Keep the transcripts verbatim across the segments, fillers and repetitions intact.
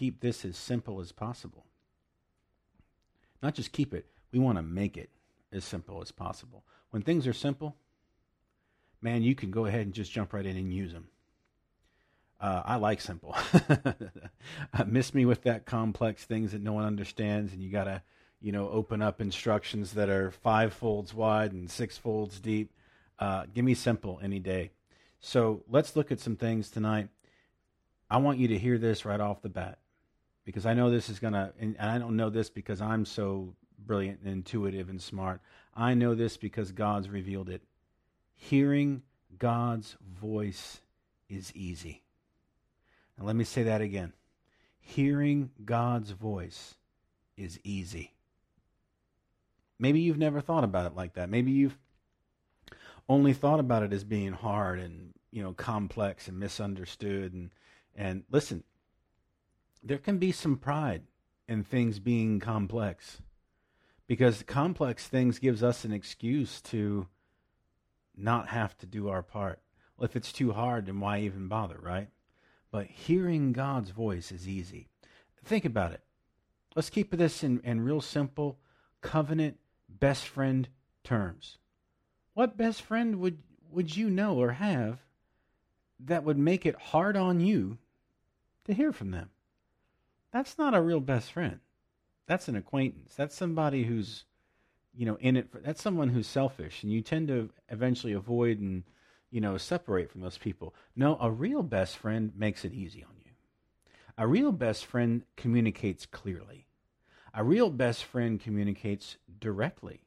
keep this as simple as possible. Not just keep it, we want to make it as simple as possible. When things are simple, man, you can go ahead and just jump right in and use them. Uh, I like simple. Miss me with that complex things that no one understands, and you got to, you know, open up instructions that are five folds wide and six folds deep. Uh, give me simple any day. So let's look at some things tonight. I want you to hear this right off the bat, because I know this is going to, and I don't know this because I'm so brilliant and intuitive and smart. I know this because God's revealed it. Hearing God's voice is easy. Now let me say that again. Hearing God's voice is easy. Maybe you've never thought about it like that. Maybe you've only thought about it as being hard and, you know, complex and misunderstood. And, and listen, there can be some pride in things being complex, because complex things gives us an excuse to not have to do our part. Well, if it's too hard, then why even bother, right? But hearing God's voice is easy. Think about it. Let's keep this in, in real simple covenant best friend terms. What best friend would, would you know or have that would make it hard on you to hear from them? That's not a real best friend. That's an acquaintance. That's somebody who's, you know, in it for, that's someone who's selfish, and you tend to eventually avoid and, you know, separate from those people. No, a real best friend makes it easy on you. A real best friend communicates clearly. A real best friend communicates directly.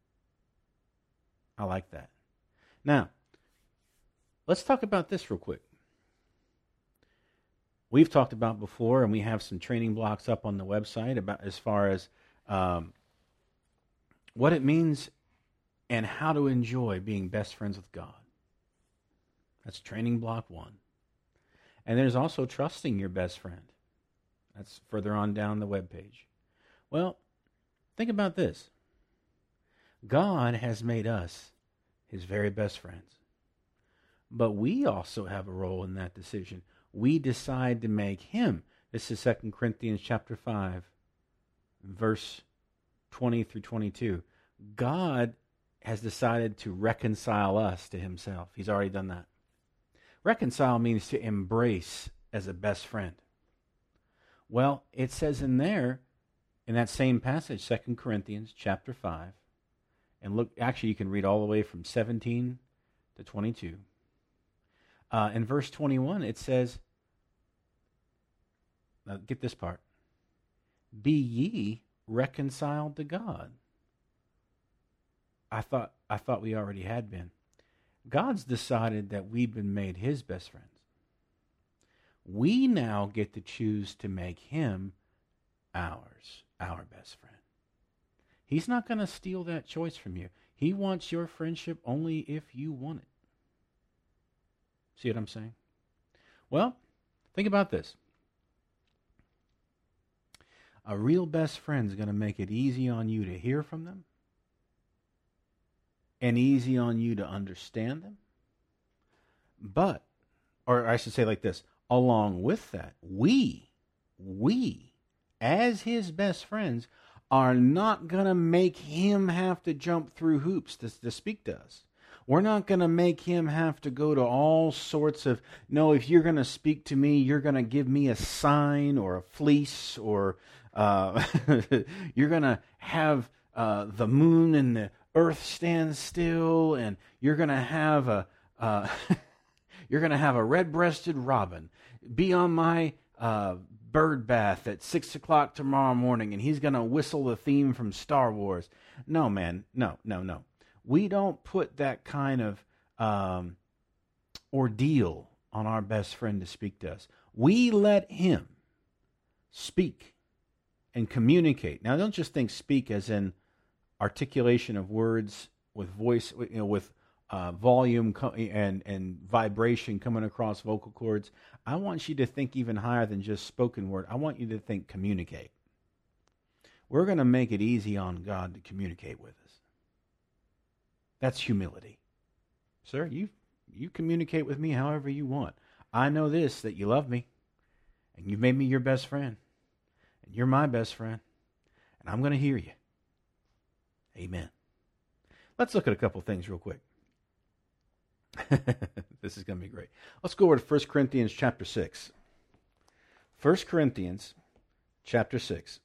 I like that. Now, let's talk about this real quick. We've talked about before, and we have some training blocks up on the website about as far as um, what it means and how to enjoy being best friends with God. That's training block one. And there's also trusting your best friend. That's further on down the webpage. Well, think about this. God has made us his very best friends. But we also have a role in that decision. We decide to make him. This is Second Corinthians chapter five, verse twenty through twenty-two. God has decided to reconcile us to himself. He's already done that. Reconcile means to embrace as a best friend. Well, it says in there, in that same passage, Second Corinthians chapter five, and look, actually you can read all the way from seventeen to twenty-two. Uh, in verse twenty-one, it says, now get this part, be ye reconciled to God. I thought I thought we already had been. God's decided that we've been made his best friends. We now get to choose to make him ours, our best friend. He's not going to steal that choice from you. He wants your friendship only if you want it. See what I'm saying? Well, think about this. A real best friend is going to make it easy on you to hear from them, and easy on you to understand them. But, or I should say like this, along with that, we, we, as his best friends, are not going to make him have to jump through hoops to, to speak to us. We're not going to make him have to go to all sorts of, no, if you're going to speak to me, you're going to give me a sign or a fleece, or uh, you're going to have uh, the moon and the earth stand still, and you're going to have a uh, you're going to have a red-breasted robin be on my uh, bird bath at six o'clock tomorrow morning, and he's going to whistle the theme from Star Wars. No, man, no, no, no. We don't put that kind of um, ordeal on our best friend to speak to us. We let him speak and communicate. Now, don't just think speak as in articulation of words with voice, you know, with uh, volume co- and and vibration coming across vocal cords. I want you to think even higher than just spoken word. I want you to think communicate. We're going to make it easy on God to communicate with us. That's humility. Sir, you you communicate with me however you want. I know this, that you love me, and you've made me your best friend. And you're my best friend. And I'm going to hear you. Amen. Let's look at a couple things real quick. This is going to be great. Let's go over to First Corinthians chapter six. First Corinthians chapter six.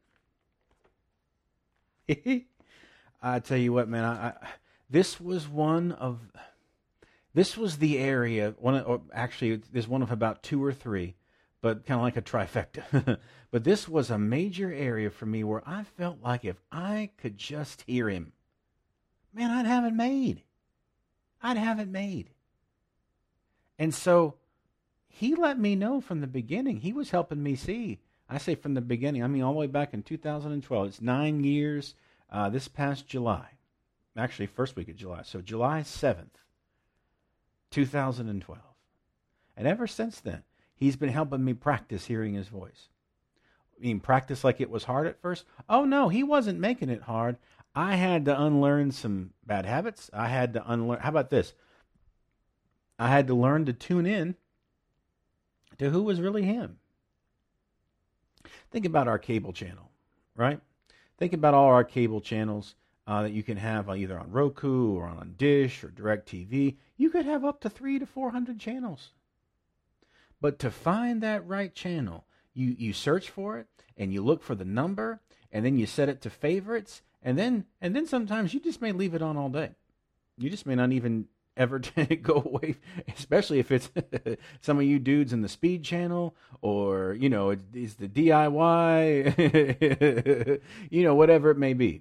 I tell you what, man, I, I, this was one of, this was the area, one of, or actually, there's one of about two or three, but kind of like a trifecta. But this was a major area for me where I felt like if I could just hear him, man, I'd have it made. I'd have it made. And so he let me know from the beginning. He was helping me see. I say from the beginning. I mean all the way back in two thousand twelve. It's nine years uh, this past July. Actually, first week of July. So July seventh, two thousand twelve. And ever since then, he's been helping me practice hearing his voice. I mean, practice like it was hard at first? Oh, no, he wasn't making it hard. I had to unlearn some bad habits. I had to unlearn. How about this? I had to learn to tune in to who was really him. Think about our cable channel, right? Think about all our cable channels uh, that you can have either on Roku or on Dish or DirecTV. You could have up to three to four hundred channels. But to find that right channel, you, you search for it and you look for the number and then you set it to favorites. And then and then sometimes you just may leave it on all day. You just may not even ever go away, especially if it's some of you dudes in the Speed Channel or, you know, it's the D I Y, you know, whatever it may be.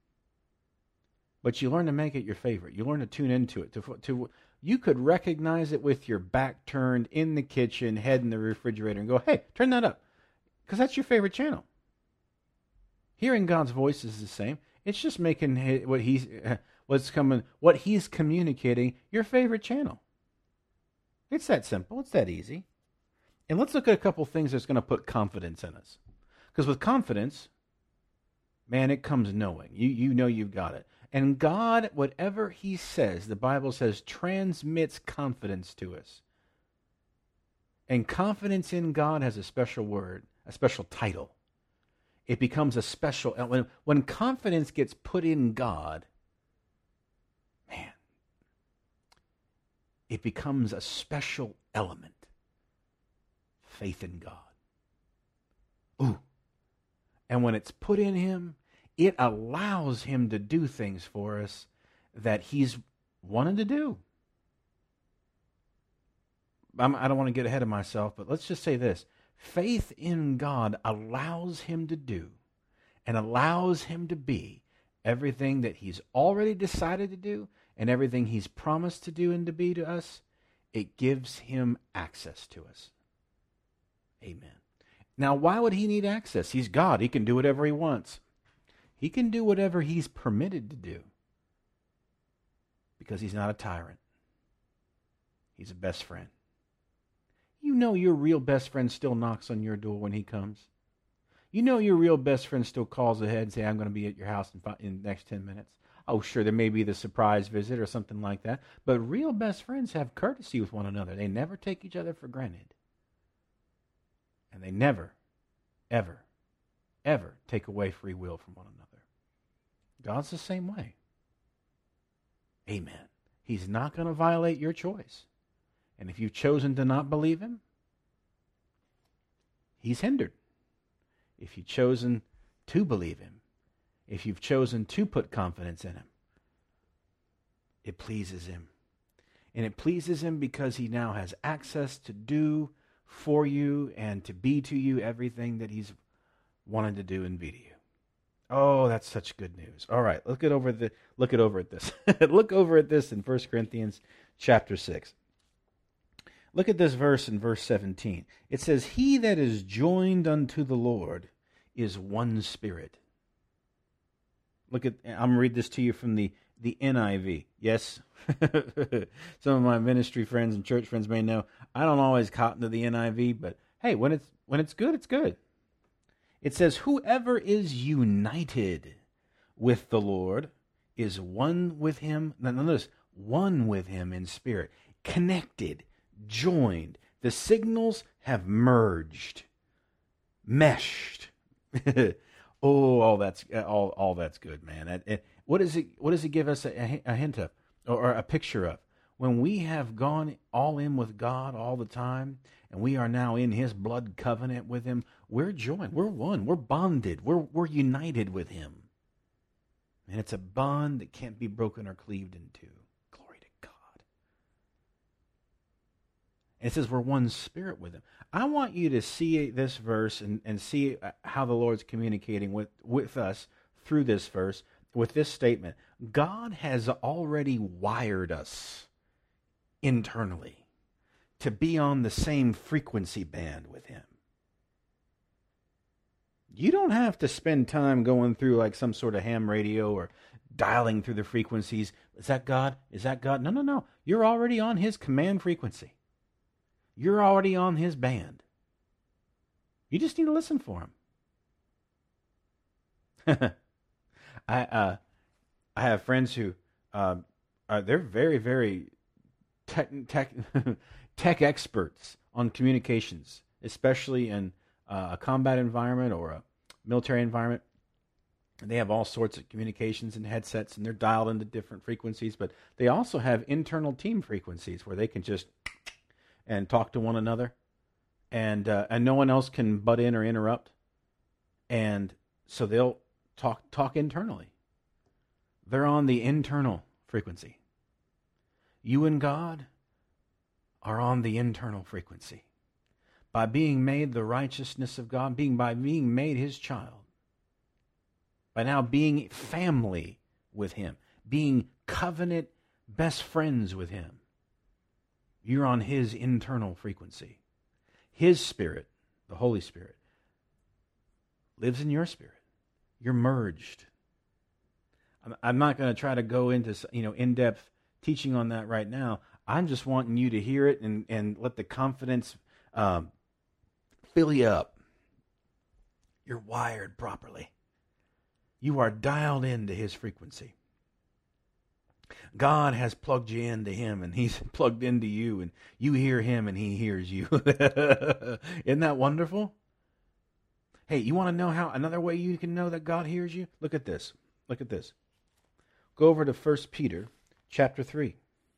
But you learn to make it your favorite. You learn to tune into it. To, to You could recognize it with your back turned in the kitchen, head in the refrigerator, and go, hey, turn that up. Because that's your favorite channel. Hearing God's voice is the same. It's just making what he's what's coming, what he's communicating your favorite channel. It's that simple. It's that easy. And let's look at a couple things that's going to put confidence in us. Because with confidence, man, it comes knowing. You you know you've got it. And God, whatever he says, the Bible says, transmits confidence to us. And confidence in God has a special word, a special title. It becomes a special, when, when confidence gets put in God, man, it becomes a special element. Faith in God. Ooh. And when it's put in him, it allows him to do things for us that he's wanted to do. I'm, I don't want to get ahead of myself, but let's just say this. Faith in God allows him to do and allows him to be everything that he's already decided to do and everything he's promised to do and to be to us. It gives him access to us. Amen. Now, why would he need access? He's God. He can do whatever he wants. He can do whatever he's permitted to do because he's not a tyrant. He's a best friend. You know your real best friend still knocks on your door when he comes. You know your real best friend still calls ahead and says, I'm going to be at your house in, five, in the next ten minutes. Oh, sure, there may be the surprise visit or something like that. But real best friends have courtesy with one another. They never take each other for granted. And they never, ever, ever take away free will from one another. God's the same way. Amen. He's not going to violate your choice. And if you've chosen to not believe him, he's hindered. If you've chosen to believe him, if you've chosen to put confidence in him, it pleases him. And it pleases him because he now has access to do for you and to be to you everything that he's wanted to do and be to you. Oh, that's such good news. All right, look it over the look it over at this. Look over at this in First Corinthians chapter six. Look at this verse in verse seventeen. It says, he that is joined unto the Lord is one spirit. Look at, I'm going to read this to you from the, the N I V. Yes, some of my ministry friends and church friends may know I don't always cotton to the N I V, but hey, when it's when it's good, it's good. It says, whoever is united with the Lord is one with him. Now notice, one with him in spirit, connected, joined. The signals have merged, meshed. Oh, all that's all. All that's good, man. It, it, what does it? What does it give us a, a hint of, or, or a picture of? When we have gone all in with God all the time, and we are now in His blood covenant with Him, we're joined. We're one. We're bonded. We're we're united with Him, and it's a bond that can't be broken or cleaved into. Glory to God. And it says we're one spirit with Him. I want you to see this verse and, and see how the Lord's communicating with, with us through this verse, with this statement. God has already wired us internally to be on the same frequency band with Him. You don't have to spend time going through like some sort of ham radio or dialing through the frequencies. Is that God? Is that God? No, no, no. You're already on His command frequency. You're already on His band. You just need to listen for Him. I uh, I have friends who uh, are they're very very tech tech tech experts on communications, especially in uh, a combat environment or a military environment. And they have all sorts of communications and headsets, and they're dialed into different frequencies. But they also have internal team frequencies where they can just and talk to one another, and uh, and no one else can butt in or interrupt, and so they'll talk talk internally. They're on the internal frequency. You and God are on the internal frequency. By being made the righteousness of God, being by being made His child, by now being family with Him, being covenant best friends with Him, you're on His internal frequency. His Spirit, the Holy Spirit, lives in your spirit. You're merged. I'm not going to try to go into, you know, in-depth teaching on that right now. I'm just wanting you to hear it and, and let the confidence um, fill you up. You're wired properly. You are dialed into His frequency. God has plugged you into Him, and He's plugged into you, and you hear Him, and He hears you. Isn't that wonderful? Hey, you want to know how another way you can know that God hears you? Look at this. Look at this. Go over to First Peter chapter three.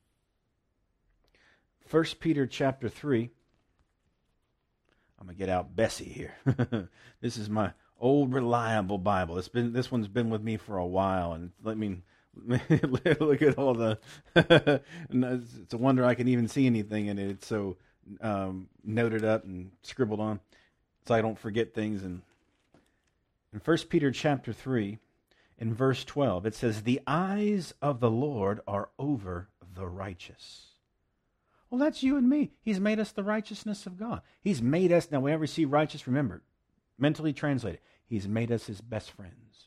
First Peter chapter three. I'm going to get out Bessie here. This is my old reliable Bible. It's been this one's been with me for a while, and let me look at all the. It's a wonder I can even see anything in it. It's so um, noted up and scribbled on, so I don't forget things. And in First Peter chapter three, in verse twelve, it says, "The eyes of the Lord are over the righteous." Well, that's you and me. He's made us the righteousness of God. He's made us. Now, whenever you see righteous, remember, mentally translate it. He's made us His best friends.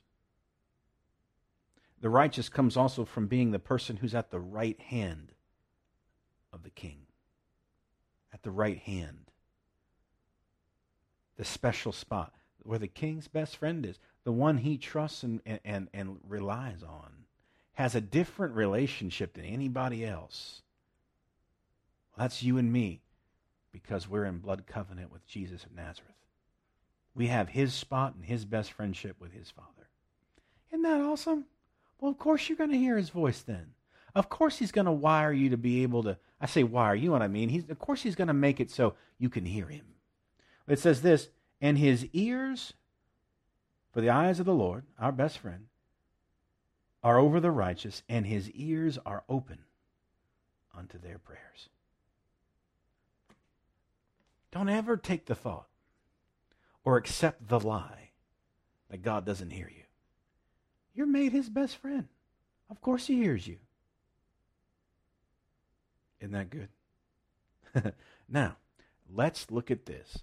The righteous comes also from being the person who's at the right hand of the king. At the right hand. The special spot where the king's best friend is. The one he trusts and, and, and relies on. Has a different relationship than anybody else. Well, that's you and me, because we're in blood covenant with Jesus of Nazareth. We have His spot and His best friendship with His Father. Isn't that awesome? Well, of course you're going to hear His voice then. Of course He's going to wire you to be able to, I say wire, you know what I mean. He's, of course He's going to make it so you can hear Him. It says this, "And His ears, for the eyes of the Lord, our best friend, are over the righteous, and His ears are open unto their prayers." Don't ever take the thought or accept the lie that God doesn't hear you. You're made His best friend. Of course He hears you. Isn't that good? Now, let's look at this.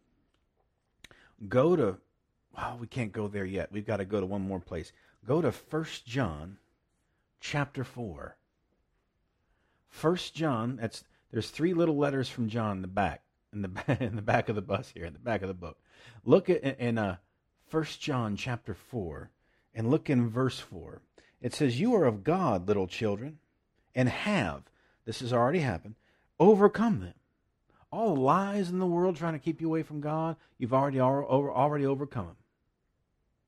Go to, well, we can't go there yet. We've got to go to one more place. Go to First John chapter four. First John, that's there's three little letters from John in the back. In the in the back of the bus here, in the back of the book. Look at in uh, First John chapter four, and look in verse four. It says, "You are of God, little children, and have," this has already happened, "overcome them." All the lies in the world trying to keep you away from God, you've already already overcome them.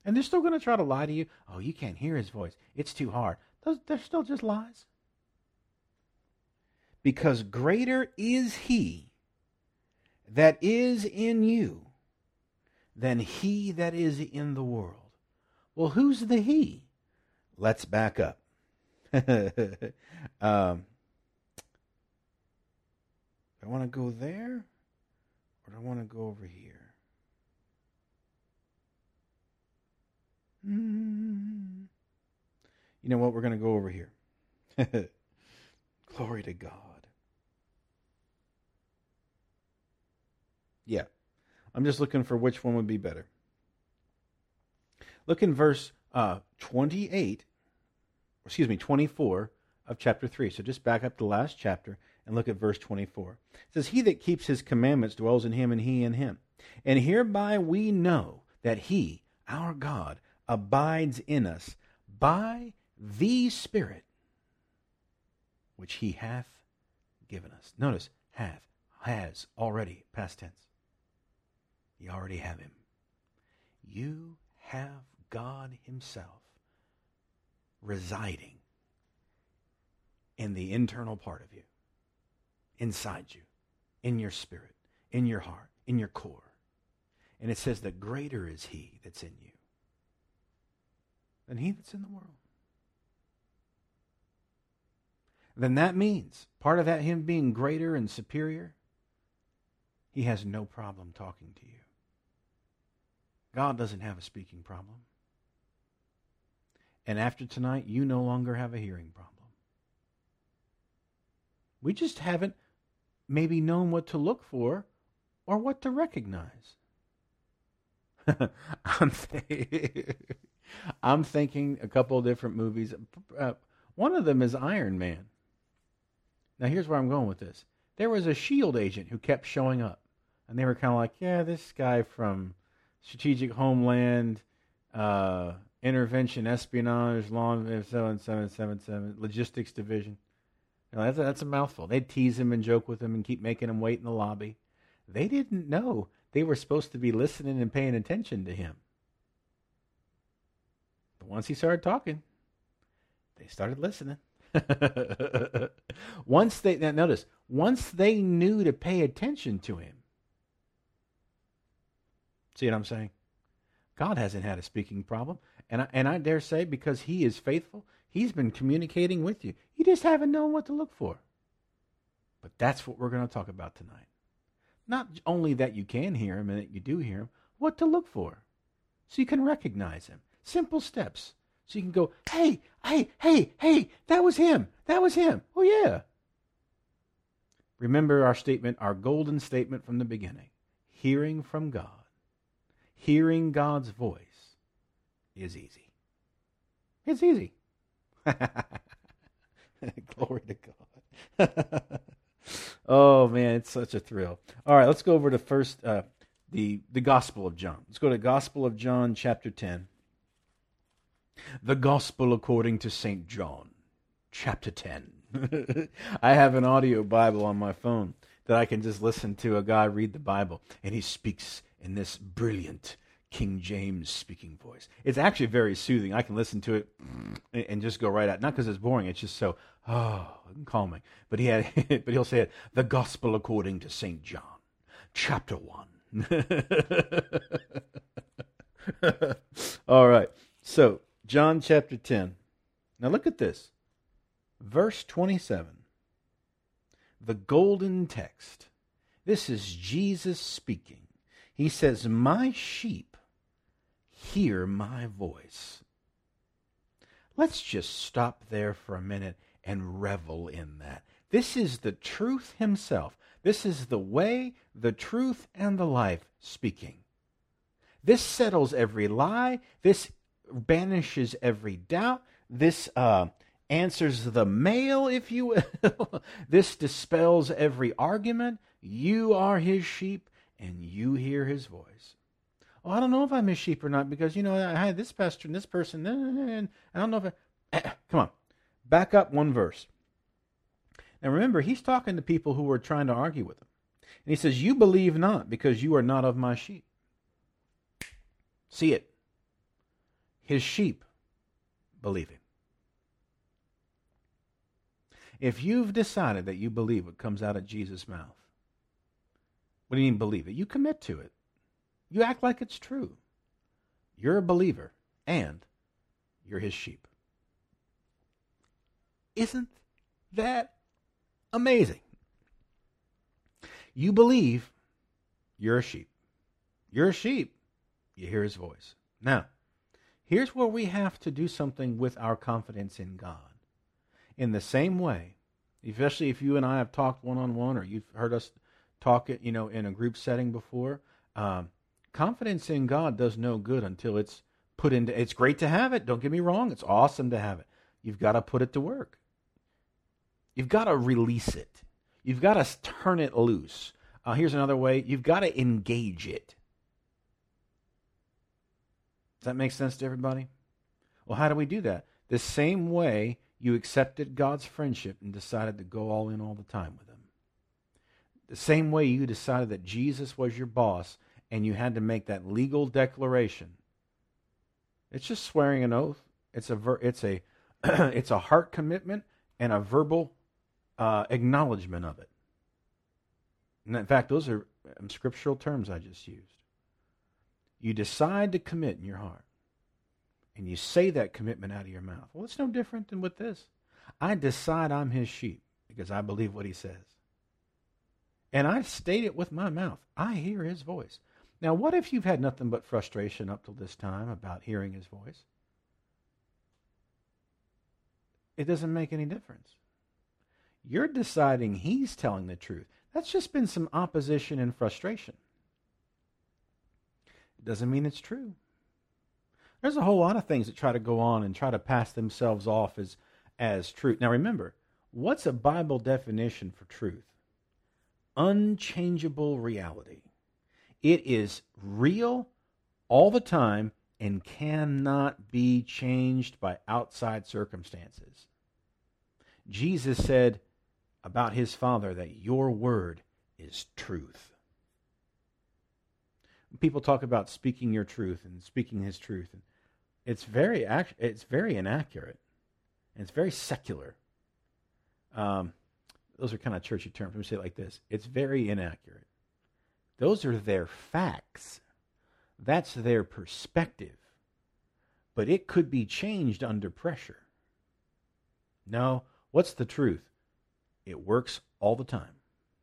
And they're still going to try to lie to you. Oh, you can't hear his voice. It's too hard. Those, they're still just lies. Because greater is he that is in you than he that is in the world. Well, who's the he? Let's back up. um, do I want to go there? Or do I want to go over here? Mm. You know what? We're going to go over here. Glory to God. Yeah. I'm just looking for which one would be better. Look in verse uh, twenty-eight, excuse me, twenty-four of chapter three. So just back up to the last chapter and look at verse twenty-four. It says, he that keeps his commandments dwells in him, and he in him. And hereby we know that he, our God, abides in us by the Spirit which he hath given us. Notice, hath, has, already, past tense. You already have him. You have God himself residing in the internal part of you, inside you, in your spirit, in your heart, in your core. And it says that greater is he that's in you than he that's in the world. Then that means, part of that him being greater and superior, he has no problem talking to you. God doesn't have a speaking problem. And after tonight, you no longer have a hearing problem. We just haven't maybe known what to look for or what to recognize. I'm, th- I'm thinking a couple of different movies. Uh, one of them is Iron Man. Now, here's where I'm going with this. There was a S H I E L D agent who kept showing up. And they were kind of like, yeah, this guy from Strategic Homeland, uh, Intervention, Espionage, Law seven seven seven seven, Logistics Division. You know, that's, a, that's a mouthful. They'd tease him and joke with him and keep making him wait in the lobby. They didn't know they were supposed to be listening and paying attention to him. But once he started talking, they started listening. once they, now notice, once they knew to pay attention to him, see what I'm saying? God hasn't had a speaking problem. And I, and I dare say, because he is faithful, he's been communicating with you. You just haven't known what to look for. But that's what we're going to talk about tonight. Not only that you can hear him and that you do hear him, what to look for. So you can recognize him. Simple steps. So you can go, hey, hey, hey, hey, that was him. That was him. Oh, yeah. Remember our statement, our golden statement from the beginning. Hearing from God. Hearing God's voice is easy. It's easy. Glory to God. Oh, man, it's such a thrill. All right, let's go over to first uh, the, the Gospel of John. Let's go to Gospel of John, chapter ten. The Gospel according to Saint John, chapter ten. I have an audio Bible on my phone that I can just listen to a guy read the Bible, and he speaks in this brilliant King James speaking voice. It's actually very soothing. I can listen to it and just go right out. Not because it's boring. It's just so, oh, calming. But he had, but he'll say it, the Gospel according to Saint John, chapter one. All right. So, John chapter ten. Now look at this. Verse twenty-seven. The golden text. This is Jesus speaking. He says, my sheep hear my voice. Let's just stop there for a minute and revel in that. This is the truth himself. This is the way, the truth, and the life speaking. This settles every lie. This banishes every doubt. This uh, answers the mail, if you will. This dispels every argument. You are his sheep, and you hear his voice. Oh, I don't know if I'm his sheep or not, because, you know, I had this pastor and this person, and I don't know if I... Come on. Back up one verse. Now remember, he's talking to people who were trying to argue with him. And he says, you believe not, because you are not of my sheep. See it. His sheep believe him. If you've decided that you believe what comes out of Jesus' mouth, what do you mean believe it? You commit to it. You act like it's true. You're a believer, and you're his sheep. Isn't that amazing? You believe, you're a sheep. You're a sheep. You hear his voice. Now, here's where we have to do something with our confidence in God. In the same way, especially if you and I have talked one-on-one or you've heard us talk it, you know, in a group setting before, um, confidence in God does no good until it's put into, it's great to have it. Don't get me wrong. It's awesome to have it. You've got to put it to work. You've got to release it. You've got to turn it loose. Uh, here's another way. You've got to engage it. Does that make sense to everybody? Well, how do we do that? The same way you accepted God's friendship and decided to go all in all the time with him. The same way you decided that Jesus was your boss and you had to make that legal declaration. It's just swearing an oath. It's a ver- it's a it's a heart commitment and a verbal uh, acknowledgement of it. And in fact, those are um, scriptural terms I just used. You decide to commit in your heart, and you say that commitment out of your mouth. Well, it's no different than with this. I decide I'm his sheep because I believe what he says. And I state it with my mouth. I hear his voice. Now, what if you've had nothing but frustration up till this time about hearing his voice? It doesn't make any difference. You're deciding he's telling the truth. That's just been some opposition and frustration. It doesn't mean it's true. There's a whole lot of things that try to go on and try to pass themselves off as, as truth. Now remember, what's a Bible definition for truth? Unchangeable reality. It is real all the time and cannot be changed by outside circumstances. Jesus said about his Father that your word is truth. People talk about speaking your truth and speaking his truth. It's very it's very inaccurate. And it's very secular. Um, those are kind of churchy terms. Let me say it like this. It's very inaccurate. Those are their facts. That's their perspective. But it could be changed under pressure. No, what's the truth? It works all the time.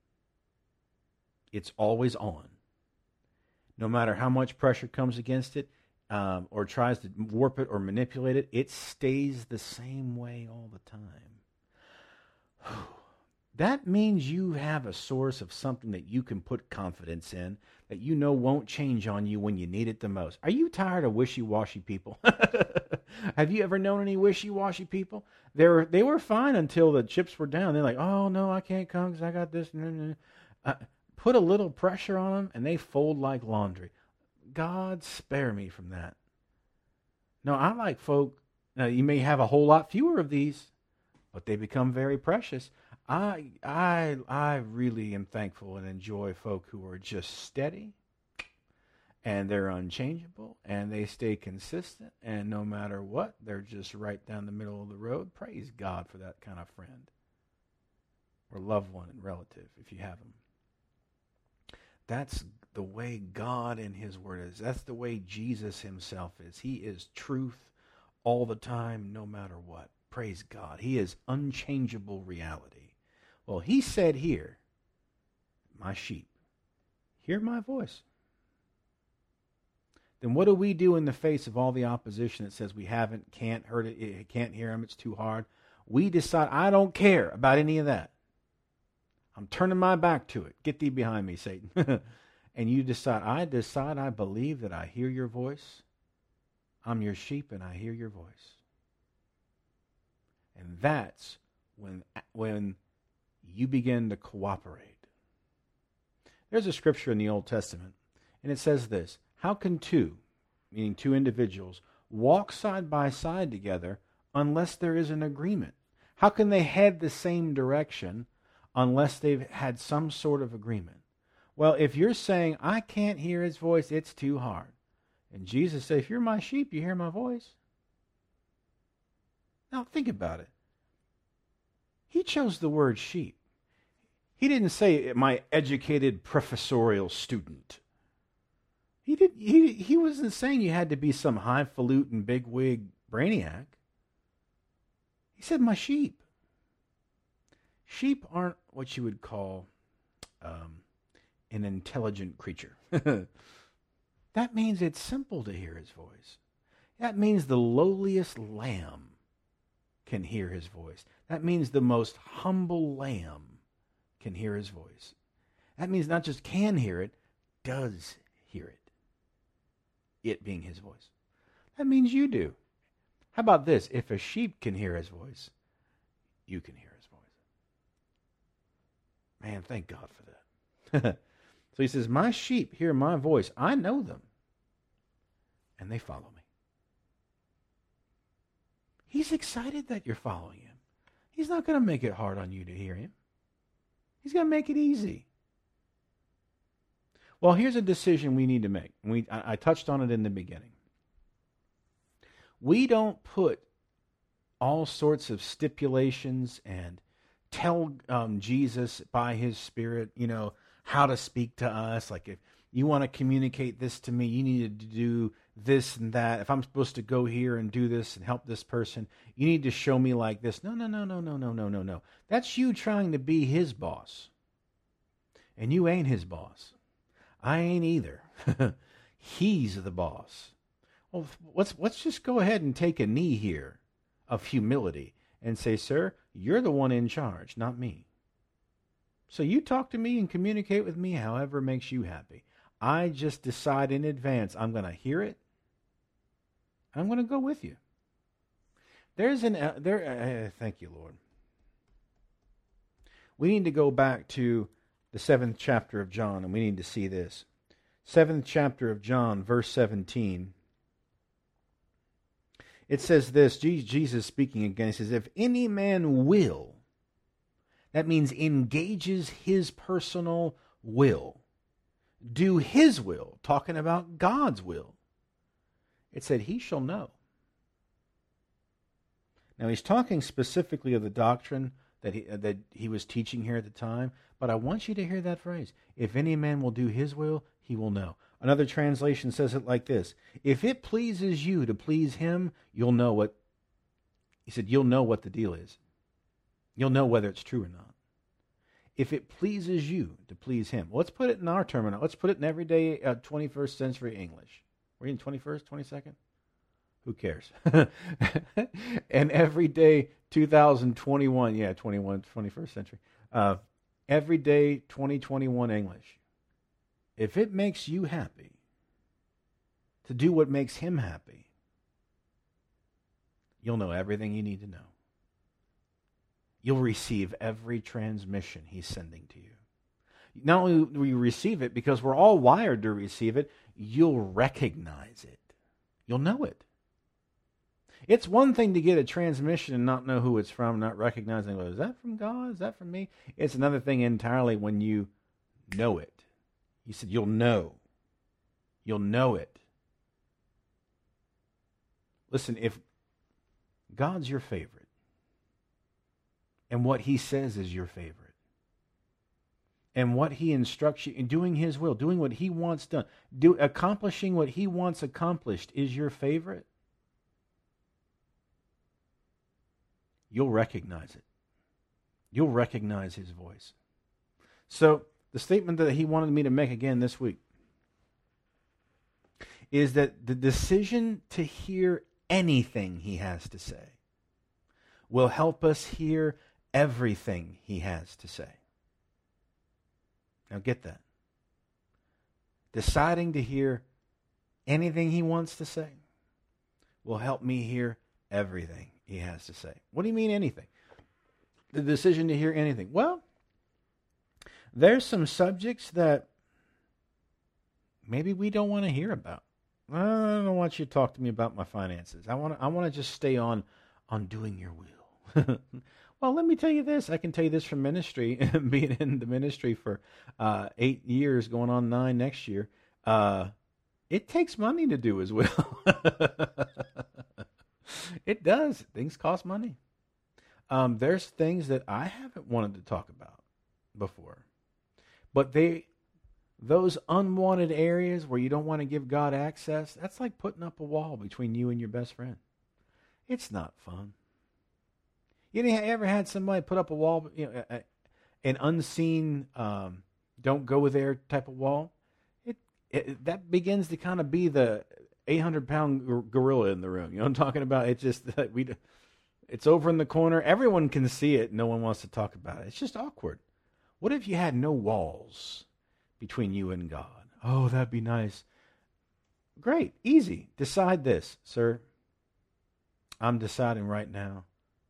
It's always on. No matter how much pressure comes against it, um, or tries to warp it or manipulate it, it stays the same way all the time. That means you have a source of something that you can put confidence in, that you know won't change on you when you need it the most. Are you tired of wishy-washy people? Have you ever known any wishy-washy people? They were, they were fine until the chips were down. They're like, oh, no, I can't come because I got this. Uh, put a little pressure on them, and they fold like laundry. God spare me from that. No, I like folk. Now, you may have a whole lot fewer of these, but they become very precious. I I I really am thankful and enjoy folk who are just steady, and they're unchangeable, and they stay consistent, and no matter what, they're just right down the middle of the road. Praise God for that kind of friend or loved one and relative, if you have them. That's the way God and his word is. That's the way Jesus himself is. He is truth all the time, no matter what. Praise God. He is unchangeable reality. Well, he said here, my sheep, hear my voice. Then what do we do in the face of all the opposition that says we haven't, can't heard it, can't hear him, it's too hard? We decide, I don't care about any of that. I'm turning my back to it. Get thee behind me, Satan. And you decide, I decide I believe that I hear your voice. I'm your sheep and I hear your voice. And that's when, when you begin to cooperate. There's a scripture in the Old Testament, and it says this: how can two, meaning two individuals, walk side by side together unless there is an agreement? How can they head the same direction unless they've had some sort of agreement? Well, if you're saying, I can't hear his voice, it's too hard, And Jesus said, if you're my sheep, you hear my voice. Now think about it. He chose the word sheep. He didn't say my educated professorial student. He did. He he wasn't saying you had to be some highfalutin bigwig brainiac. He said my sheep. Sheep aren't what you would call um, an intelligent creature. That means it's simple to hear his voice. That means the lowliest lamb can hear his voice. That means the most humble lamb can hear his voice. That means not just can hear it, does hear it. It being his voice. That means you do. How about this? If a sheep can hear his voice, you can hear his voice. Man, thank God for that. So he says, my sheep hear my voice. I know them, and they follow me. He's excited that you're following him. He's not going to make it hard on you to hear him. He's going to make it easy. Well, here's a decision we need to make. We, I, I touched on it in the beginning. We don't put all sorts of stipulations and tell um, Jesus by his Spirit, you know, how to speak to us. Like if you want to communicate this to me, you need to do this and that. If I'm supposed to go here and do this and help this person, you need to show me like this. No, no, no, no, no, no, no, no, no. That's you trying to be his boss. And you ain't his boss. I ain't either. He's the boss. Well, let's, let's just go ahead and take a knee here of humility and say, sir, you're the one in charge, not me. So you talk to me and communicate with me however makes you happy. I just decide in advance I'm going to hear it. I'm going to go with you. There's an uh, there. Uh, thank you, Lord. We need to go back to the seventh chapter of John, and we need to see this. Seventh chapter of John, verse seventeen. It says this, Jesus speaking again, he says, if any man will, that means engages his personal will, do his will, talking about God's will, it said he shall know. Now he's talking specifically of the doctrine that he, uh, that he was teaching here at the time, but I want you to hear that phrase. If any man will do his will, he will know. Another translation says it like this. If it pleases you to please him, you'll know what, he said, you'll know what the deal is. You'll know whether it's true or not. If it pleases you to please him. Well, let's put it in our terminology. Let's put it in everyday uh, twenty-first century English. We're in twenty-first, twenty-second? Who cares? And everyday two thousand twenty-one, yeah, twenty-one, twenty-first century. Uh, everyday twenty twenty-one English. If it makes you happy to do what makes him happy, you'll know everything you need to know. You'll receive every transmission he's sending to you. Not only do we receive it, because we're all wired to receive it, you'll recognize it. You'll know it. It's one thing to get a transmission and not know who it's from, not recognizing, well, is that from God? Is that from me? It's another thing entirely when you know it. He said, you'll know. You'll know it. Listen, if God's your favorite, and what he says is your favorite, and what he instructs you in doing his will, doing what he wants done, do, accomplishing what he wants accomplished is your favorite, you'll recognize it. You'll recognize his voice. So, the statement that he wanted me to make again this week is that the decision to hear anything he has to say will help us hear everything he has to say. Now get that. Deciding to hear anything he wants to say will help me hear everything he has to say. What do you mean anything? The decision to hear anything. Well, there's some subjects that maybe we don't want to hear about. I don't want you to talk to me about my finances. I want to, I want to just stay on, on doing your will. Well, let me tell you this. I can tell you this from ministry, being in the ministry for uh, eight years, going on nine next year. Uh, It takes money to do his will. It does. Things cost money. Um, there's things that I haven't wanted to talk about before. But they, those unwanted areas where you don't want to give God access, that's like putting up a wall between you and your best friend. It's not fun. You ever had somebody put up a wall, you know, a, an unseen, um, don't go there type of wall? It, it that begins to kind of be the eight hundred pound gorilla in the room. You know what I'm talking about? It's just that we, it's over in the corner. Everyone can see it. No one wants to talk about it. It's just awkward. What if you had no walls between you and God? Oh, that'd be nice. Great. Easy. Decide this, sir. I'm deciding right now.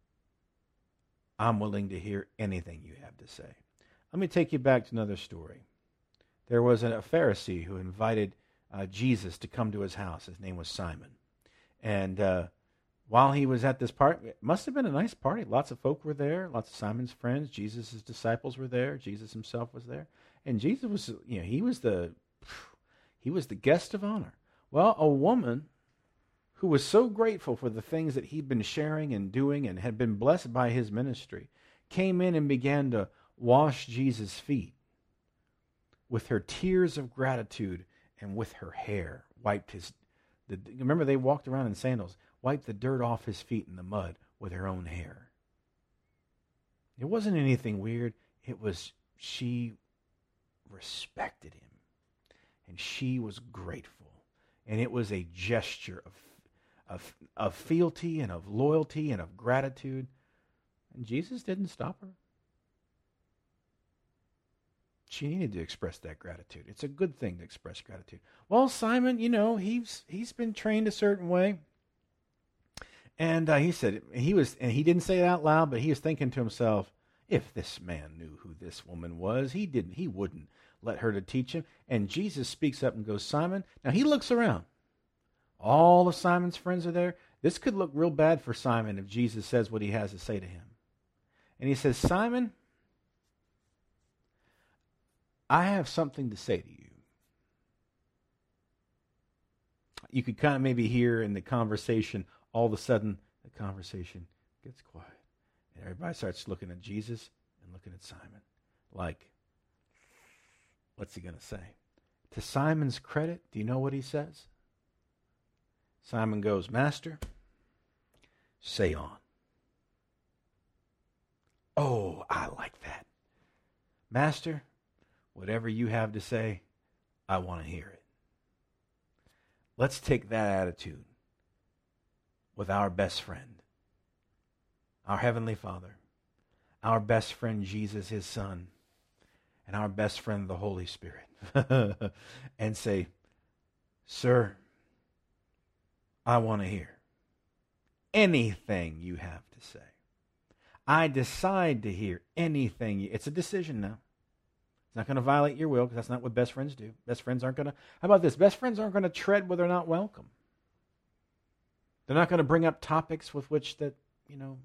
I'm willing to hear anything you have to say. Let me take you back to another story. There was a Pharisee who invited uh, Jesus to come to his house. His name was Simon. And uh, while he was at this party, it must have been a nice party. Lots of folk were there. Lots of Simon's friends. Jesus' disciples were there. Jesus himself was there. And Jesus was, you know, he was the, he was the guest of honor. Well, a woman who was so grateful for the things that he'd been sharing and doing and had been blessed by his ministry, came in and began to wash Jesus' feet with her tears of gratitude and with her hair. Wiped his, the, remember they walked around in sandals, wiped the dirt off his feet in the mud with her own hair. It wasn't anything weird. It was, she respected him and she was grateful. And it was a gesture of Of, of fealty and of loyalty and of gratitude. And Jesus didn't stop her. She needed to express that gratitude. It's a good thing to express gratitude. Well, Simon, you know, he's he's been trained a certain way. And uh, he said, he was, and he didn't say it out loud, but he was thinking to himself, if this man knew who this woman was, he didn't, he wouldn't let her to teach him. And Jesus speaks up and goes, Simon. Now he looks around. All of Simon's friends are there. This could look real bad for Simon if Jesus says what he has to say to him. And he says, Simon, I have something to say to you. You could kind of maybe hear in the conversation, all of a sudden, the conversation gets quiet. And everybody starts looking at Jesus and looking at Simon. Like, what's he going to say? To Simon's credit, do you know what he says? Simon goes, Master, say on. Oh, I like that. Master, whatever you have to say, I want to hear it. Let's take that attitude with our best friend, our Heavenly Father, our best friend Jesus, his Son, and our best friend, the Holy Spirit, and say, Sir, I want to hear anything you have to say. I decide to hear anything. You, it's a decision now. It's not going to violate your will because that's not what best friends do. Best friends aren't going to, how about this? Best friends aren't going to tread where they're not welcome. They're not going to bring up topics with which that, you know,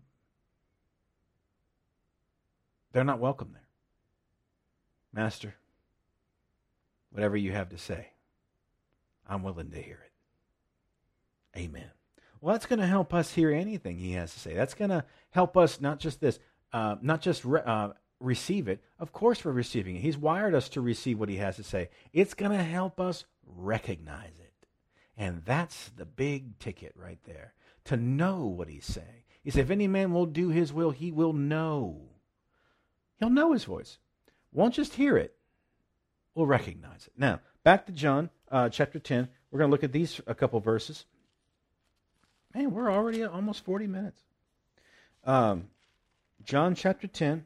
they're not welcome there. Master, whatever you have to say, I'm willing to hear it. Amen. Well, that's going to help us hear anything he has to say. That's going to help us not just this, uh, not just re- uh, receive it. Of course we're receiving it. He's wired us to receive what he has to say. It's going to help us recognize it. And that's the big ticket right there, to know what he's saying. He said, if any man will do his will, he will know. He'll know his voice. Won't just hear it. We'll recognize it. Now, back to John uh, chapter ten. We're going to look at these a couple verses. Man, we're already at almost forty minutes. Um, John chapter ten.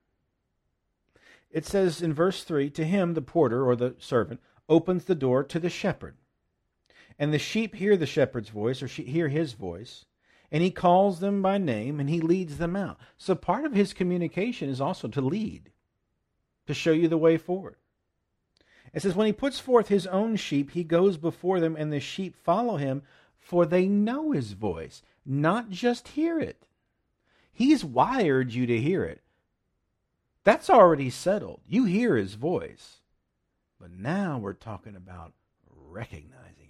It says in verse three, to him, the porter or the servant, opens the door to the shepherd. And the sheep hear the shepherd's voice, or hear his voice, and he calls them by name, and he leads them out. So part of his communication is also to lead, to show you the way forward. It says, when he puts forth his own sheep, he goes before them, and the sheep follow him, for they know his voice, not just hear it. He's wired you to hear it. That's already settled. You hear his voice. But now we're talking about recognizing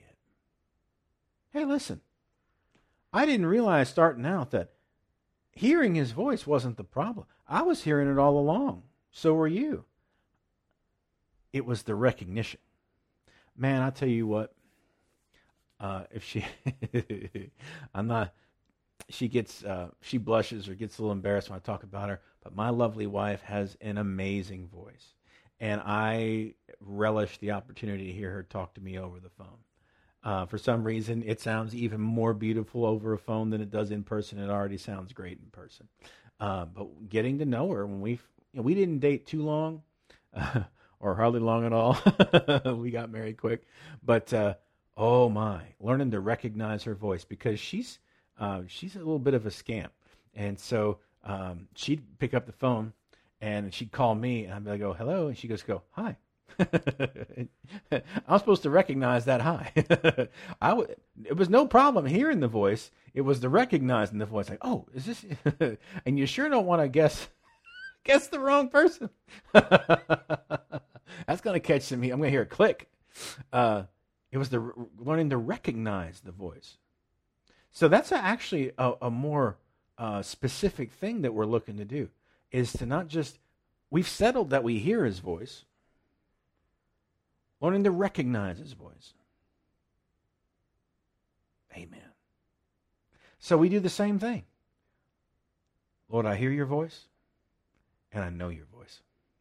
Hey, listen, I didn't realize starting out that hearing his voice wasn't the problem. I was hearing it all along. So were you. It was the recognition. Man, I tell you what, uh, if she, I'm not, she gets, uh, she blushes or gets a little embarrassed when I talk about her, but my lovely wife has an amazing voice. And I relish the opportunity to hear her talk to me over the phone. Uh, for some reason, it sounds even more beautiful over a phone than it does in person. It already sounds great in person. Uh, but getting to know her when we, you know, we didn't date too long, uh, or hardly long at all. We got married quick. But, uh, oh my, learning to recognize her voice, because she's, uh, she's a little bit of a scamp. And so um, she'd pick up the phone and she'd call me and I'd be like, oh, hello. And she goes, go, hi. I'm supposed to recognize that hi. I w- it was no problem hearing the voice. It was the recognizing the voice. Like, oh, is this? And you sure don't want to guess guess the wrong person. That's gonna catch some heat. I'm gonna hear a click. Uh, it was the learning to recognize the voice. So that's a, actually a, a more uh, specific thing that we're looking to do, is to not just, we've settled that we hear his voice. Learning to recognize his voice. Amen. So we do the same thing. Lord, I hear your voice, and I know your voice.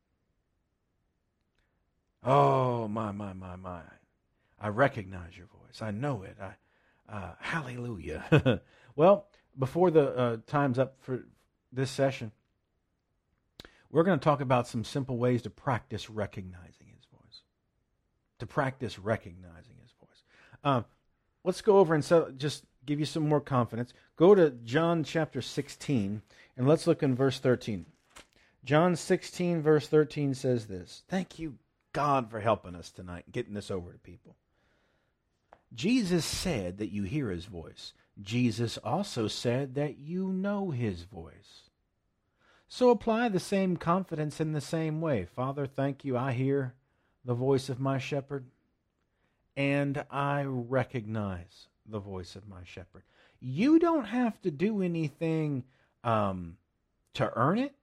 Oh, my, my, my, my. I recognize your voice. I know it. I, uh, hallelujah. Well, before the uh, time's up for this session, we're going to talk about some simple ways to practice recognizing his voice. To practice recognizing his voice. Uh, let's go over and so, just give you some more confidence. Go to John chapter sixteen, and let's look in verse thirteen. John sixteen, verse thirteen says this. Thank you, God, for helping us tonight, getting this over to people. Jesus said that you hear his voice. Jesus also said that you know his voice. So apply the same confidence in the same way. Father, thank you. I hear the voice of my shepherd, and I recognize the voice of my shepherd. You don't have to do anything um, to earn it,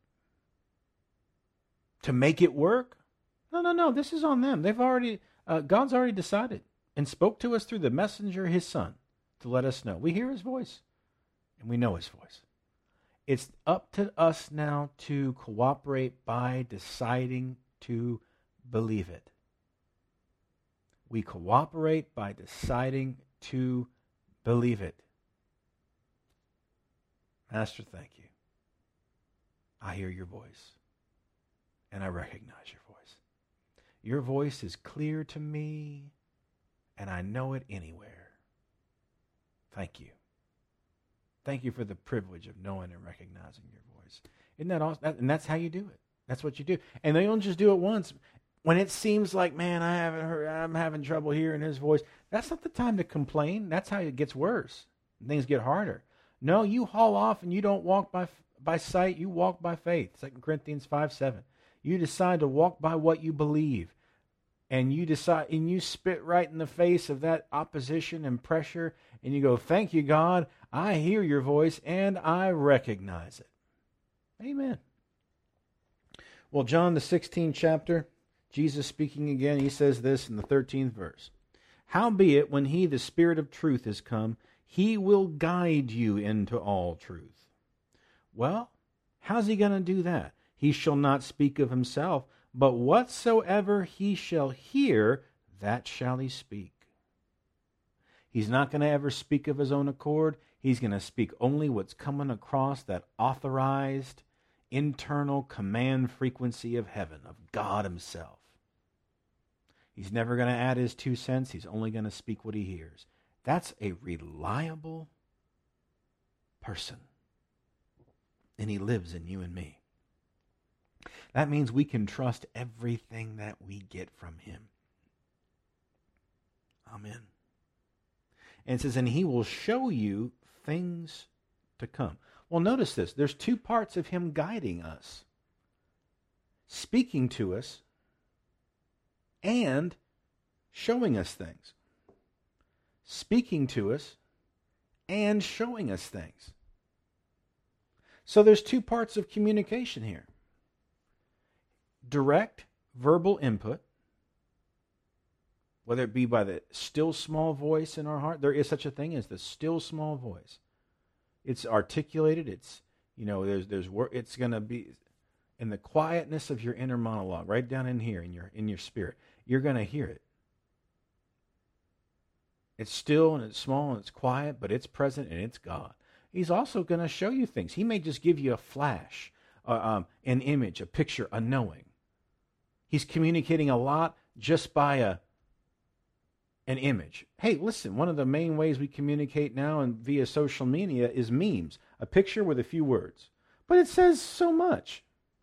to make it work. No, no, no. This is on them. They've already, uh, God's already decided and spoke to us through the messenger, his son, to let us know. We hear his voice, and we know his voice. It's up to us now to cooperate by deciding to believe it. We cooperate by deciding to believe it. Master, thank you. I hear your voice, and I recognize your voice. Your voice is clear to me, and I know it anywhere. Thank you. Thank you for the privilege of knowing and recognizing your voice. Isn't that awesome? And that's how you do it. That's what you do. And they don't just do it once. When it seems like, man, I haven't heard, I'm having trouble hearing his voice, that's not the time to complain. That's how it gets worse. Things get harder. No, you haul off and you don't walk by by sight. You walk by faith. Second Corinthians five seven. You decide to walk by what you believe. And you decide, and you spit right in the face of that opposition and pressure, and you go, thank you, God. I hear your voice, and I recognize it. Amen. Well, John, the sixteenth chapter, Jesus speaking again, he says this in the thirteenth verse. Howbeit, when he, the Spirit of truth, is come, he will guide you into all truth. Well, how's he going to do that? He shall not speak of himself, but whatsoever he shall hear, that shall he speak. He's not going to ever speak of his own accord. He's going to speak only what's coming across that authorized, internal command frequency of heaven, of God himself. He's never going to add his two cents. He's only going to speak what he hears. That's a reliable person. And he lives in you and me. That means we can trust everything that we get from him. Amen. And it says, and he will show you things to come. Well, notice this. There's two parts of him guiding us. Speaking to us and showing us things. speaking to us, and showing us things. So there's two parts of communication here. Direct verbal input, whether it be by the still small voice in our heart. There is such a thing as the still small voice. It's articulated. It's, you know, there's there's it's going to be in the quietness of your inner monologue, right down in here in your in your spirit. You're going to hear it. It's still and it's small and it's quiet, but it's present and it's God. He's also going to show you things. He may just give you a flash, uh, um, an image, a picture, a knowing. He's communicating a lot just by a an image. Hey, listen, one of the main ways we communicate now and via social media is memes, a picture with a few words. But it says so much.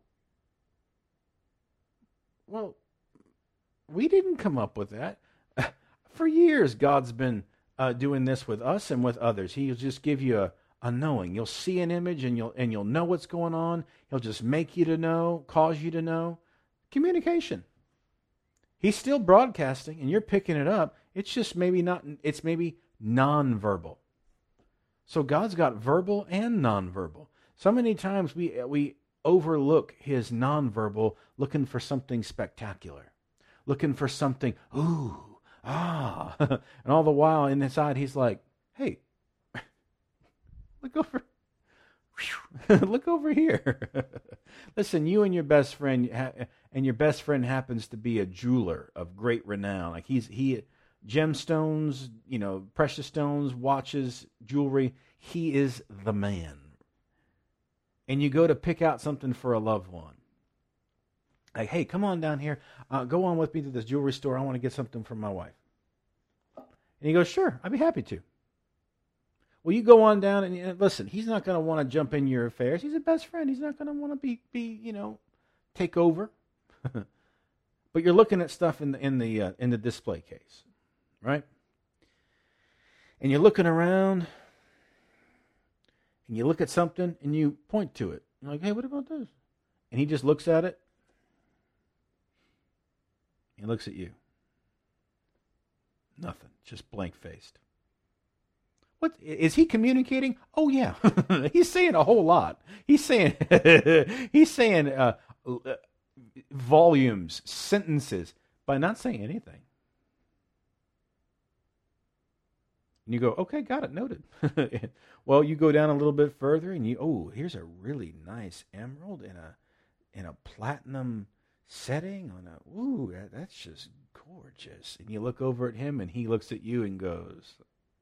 Well, we didn't come up with that. For years, God's been uh, doing this with us and with others. He'll just give you a, a knowing. You'll see an image and you'll and you'll know what's going on. He'll just make you to know, cause you to know. Communication. He's still broadcasting and you're picking it up. It's just maybe not, it's maybe nonverbal. So God's got verbal and nonverbal. So many times we we overlook his nonverbal, looking for something spectacular, looking for something, ooh, ah. And all the while inside he's like, hey, look over, look over here. Listen, you and your best friend, and your best friend happens to be a jeweler of great renown. Like he's, he, gemstones, you know, precious stones, watches, jewelry. He is the man. And you go to pick out something for a loved one. Like, hey, come on down here. Uh, go on with me to this jewelry store. I want to get something for my wife. And he goes, sure, I'd be happy to. Well, you go on down and, and listen, he's not going to want to jump in your affairs. He's a best friend. He's not going to want to be, be, you know, take over. But you're looking at stuff in the in the uh, in the display case, right? And you're looking around, and you look at something, and you point to it. You're like, hey, what about this? And he just looks at it. He looks at you. Nothing, just blank-faced. What is he communicating? Oh yeah, he's saying a whole lot. He's saying he's saying uh, volumes, sentences, by not saying anything. And you go, okay, got it, noted. Well, you go down a little bit further, and you, oh, here's a really nice emerald in a in a platinum setting on a, ooh, that, that's just gorgeous. And you look over at him, and he looks at you and goes,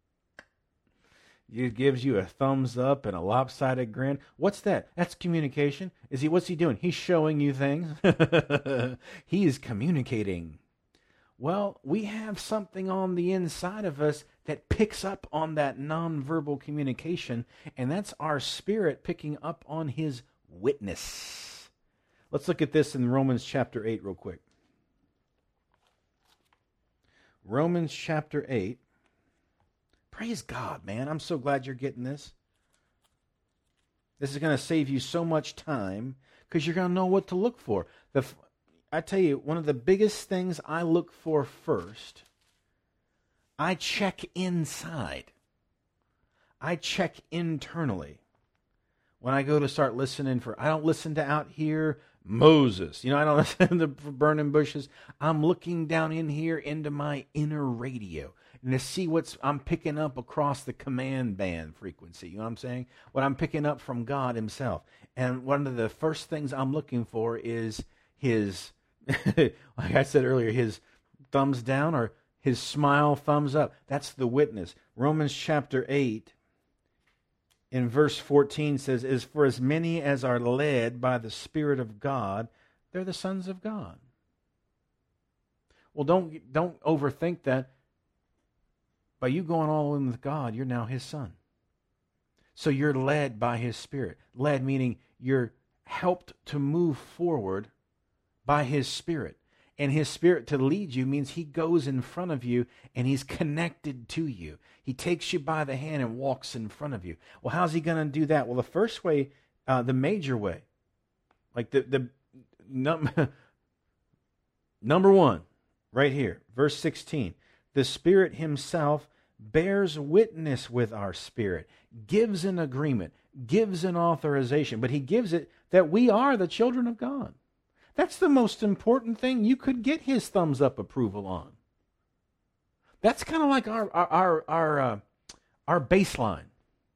he gives you a thumbs up and a lopsided grin. What's that? That's communication. Is he? What's he doing? He's showing you things. He is communicating. Well, we have something on the inside of us that picks up on that nonverbal communication, and that's our spirit picking up on his witness. Let's look at this in Romans chapter eight real quick. Romans chapter eight. Praise God, man. I'm so glad you're getting this. This is going to save you so much time because you're going to know what to look for. The, I tell you, one of the biggest things I look for first, I check inside. I check internally. When I go to start listening for, I don't listen to out here, Moses. You know, I don't listen to burning bushes. I'm looking down in here into my inner radio and to see what's I'm picking up across the command band frequency. You know what I'm saying? What I'm picking up from God himself. And one of the first things I'm looking for is his, like I said earlier, his thumbs down or his smile, thumbs up. That's the witness. Romans chapter eight in verse fourteen says, "As for as many as are led by the Spirit of God, they're the sons of God." Well, don't don't overthink that. By you going all in with God, you're now his son. So you're led by his Spirit. Led meaning you're helped to move forward by his Spirit. And his Spirit to lead you means he goes in front of you and he's connected to you. He takes you by the hand and walks in front of you. Well, how's he going to do that? Well, the first way, uh, the major way, like the, the num- number one, right here, verse sixteen. The Spirit himself bears witness with our spirit, gives an agreement, gives an authorization, but he gives it that we are the children of God. That's the most important thing you could get his thumbs up approval on. That's kind of like our our our our, uh, our baseline.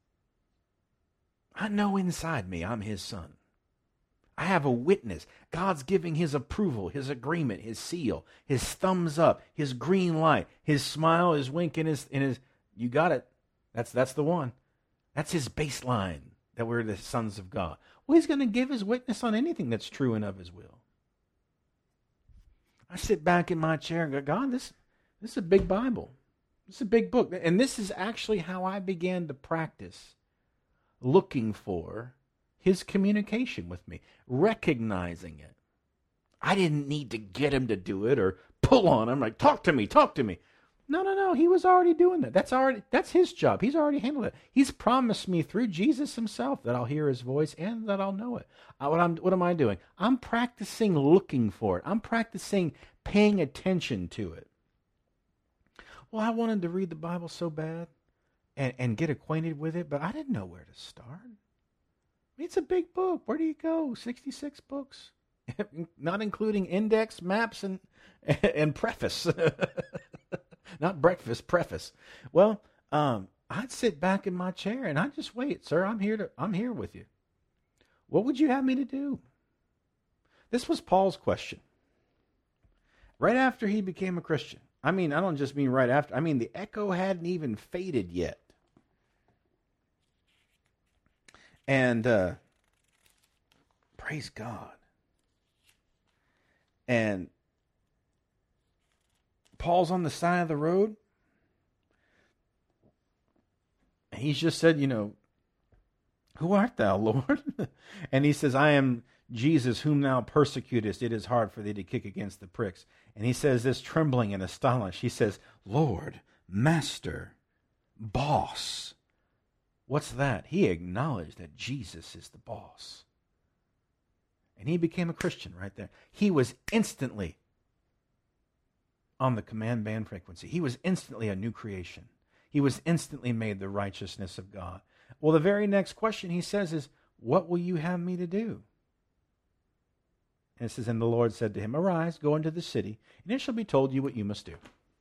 I know inside me I'm his son. I have a witness. God's giving his approval, his agreement, his seal, his thumbs up, his green light, his smile, his wink, and his, and his you got it. That's that's the one. That's his baseline, that we're the sons of God. Well, he's going to give his witness on anything that's true and of his will. I sit back in my chair and go, God, this, this is a big Bible. This is a big book. And this is actually how I began to practice looking for his communication with me, recognizing it. I didn't need to get him to do it or pull on him, like, talk to me, talk to me. No, no, no. He was already doing that. That's already that's his job. He's already handled it. He's promised me through Jesus himself that I'll hear his voice and that I'll know it. Uh, what, I'm, what am I doing? I'm practicing looking for it. I'm practicing paying attention to it. Well, I wanted to read the Bible so bad and, and get acquainted with it, but I didn't know where to start. It's a big book. Where do you go? sixty-six books, not including index, maps, and and preface. Not breakfast, preface. Well, um, I'd sit back in my chair and I'd just wait, sir. I'm here to. I'm here with you. What would you have me to do? This was Paul's question. Right after he became a Christian. I mean, I don't just mean right after. I mean, the echo hadn't even faded yet. And uh, praise God. And Paul's on the side of the road. And he's just said, you know, who art thou, Lord? And he says, I am Jesus whom thou persecutest. It is hard for thee to kick against the pricks. And he says this, trembling and astonished. He says, Lord, Master, Boss. What's that? He acknowledged that Jesus is the boss. And he became a Christian right there. He was instantly on the command band frequency. He was instantly a new creation. He was instantly made the righteousness of God. Well, the very next question he says is, what will you have me to do? And it says, and the Lord said to him, arise, go into the city, and it shall be told you what you must do.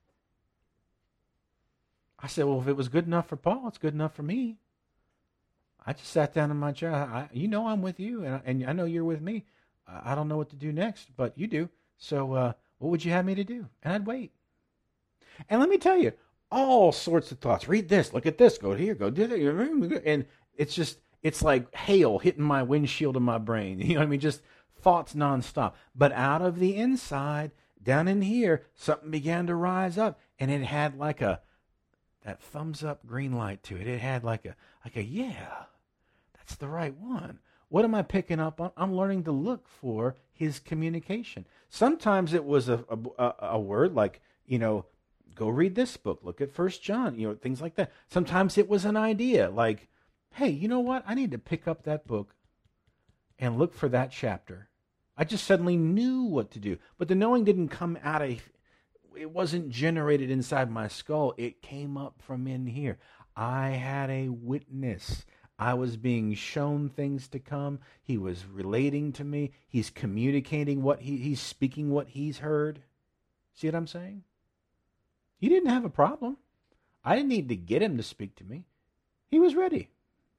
I said, well, if it was good enough for Paul, it's good enough for me. I just sat down in my chair. I, you know I'm with you, and I, and I know you're with me. I don't know what to do next, but you do. So uh, what would you have me to do? And I'd wait. And let me tell you, all sorts of thoughts. Read this, look at this, go here, go do that. And it's just, it's like hail hitting my windshield of my brain. You know what I mean? Just thoughts nonstop. But out of the inside, down in here, something began to rise up, and it had like a, that thumbs up green light to it. It had like a, like a, yeah, that's the right one. What am I picking up on? I'm learning to look for his communication. Sometimes it was a, a, a word like, you know, go read this book, look at First John, you know, things like that. Sometimes it was an idea like, hey, you know what? I need to pick up that book and look for that chapter. I just suddenly knew what to do. But the knowing didn't come out of, it wasn't generated inside my skull. It came up from in here. I had a witness. I was being shown things to come. He was relating to me. He's communicating what he, he's speaking what he's heard. See what I'm saying? He didn't have a problem. I didn't need to get him to speak to me. He was ready.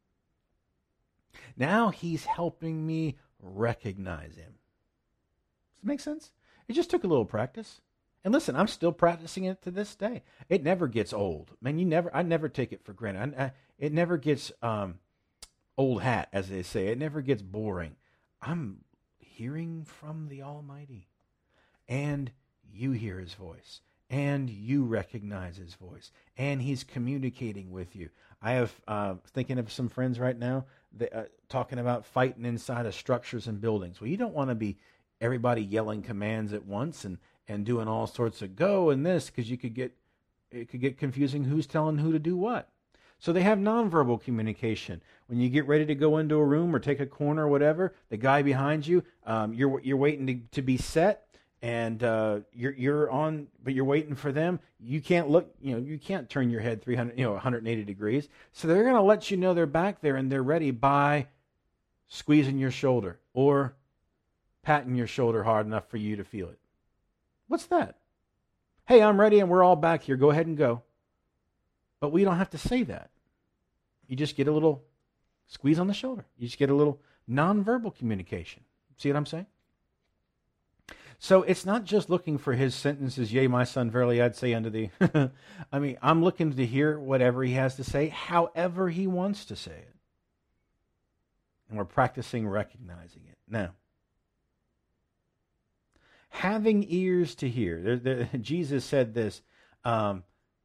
Now he's helping me recognize him. Does it make sense? It just took a little practice. And listen, I'm still practicing it to this day. It never gets old. Man, you never. I never take it for granted. I, I, it never gets um, old hat, as they say. It never gets boring. I'm hearing from the Almighty. And you hear his voice. And you recognize his voice. And he's communicating with you. I have, uh, thinking of some friends right now, that, uh, talking about fighting inside of structures and buildings. Well, you don't want to be everybody yelling commands at once and, and doing all sorts of go and this, because you could get, it could get confusing who's telling who to do what. So they have nonverbal communication. When you get ready to go into a room or take a corner or whatever, the guy behind you, um, you're you're waiting to, to be set. and uh, you're you're on, but you're waiting for them. You can't look, you know, you can't turn your head three hundred, you know, one hundred eighty degrees. So they're going to let you know they're back there and they're ready by squeezing your shoulder or patting your shoulder hard enough for you to feel it. What's that? Hey, I'm ready and we're all back here. Go ahead and go. But we don't have to say that. You just get a little squeeze on the shoulder. You just get a little nonverbal communication. See what I'm saying? So it's not just looking for his sentences, yea, my son, verily I'd say unto thee. I mean, I'm looking to hear whatever he has to say, however he wants to say it. And we're practicing recognizing it. Now, having ears to hear. There, there, Jesus said this, um,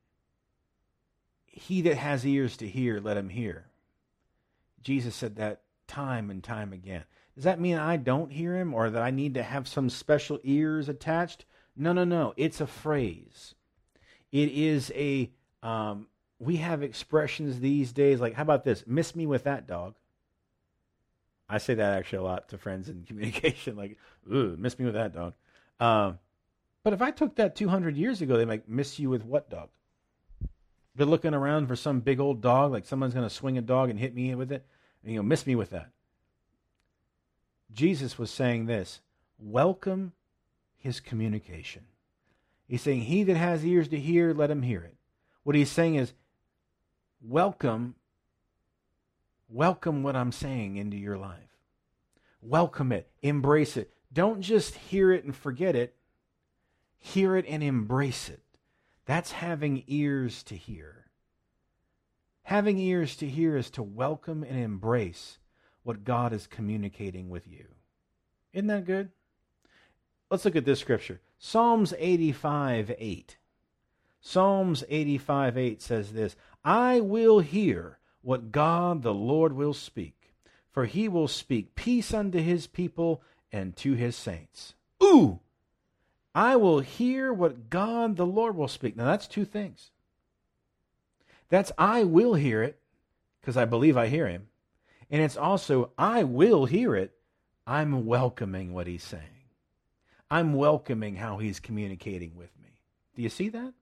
he that has ears to hear, let him hear. Jesus said that time and time again. Does that mean I don't hear him or that I need to have some special ears attached? No, no, no. It's a phrase. It is a, um, we have expressions these days like, how about this? Miss me with that, dog. I say that actually a lot to friends in communication, like, ooh, miss me with that, dog. Um, but if I took that two hundred years ago, they'd like, miss you with what, dog? They're looking around for some big old dog, like someone's going to swing a dog and hit me with it. And, you know, miss me with that. Jesus was saying this, welcome his communication. He's saying, he that has ears to hear, let him hear it. What he's saying is, welcome, welcome what I'm saying into your life. Welcome it, embrace it. Don't just hear it and forget it. Hear it and embrace it. That's having ears to hear. Having ears to hear is to welcome and embrace what God is communicating with you. Isn't that good? Let's look at this scripture. Psalms eighty-five eight. Psalms eighty-five eight says this, I will hear what God the Lord will speak, for he will speak peace unto his people and to his saints. Ooh! I will hear what God the Lord will speak. Now that's two things. That's I will hear it, because I believe I hear him. And it's also, I will hear it. I'm welcoming what he's saying. I'm welcoming how he's communicating with me. Do you see that?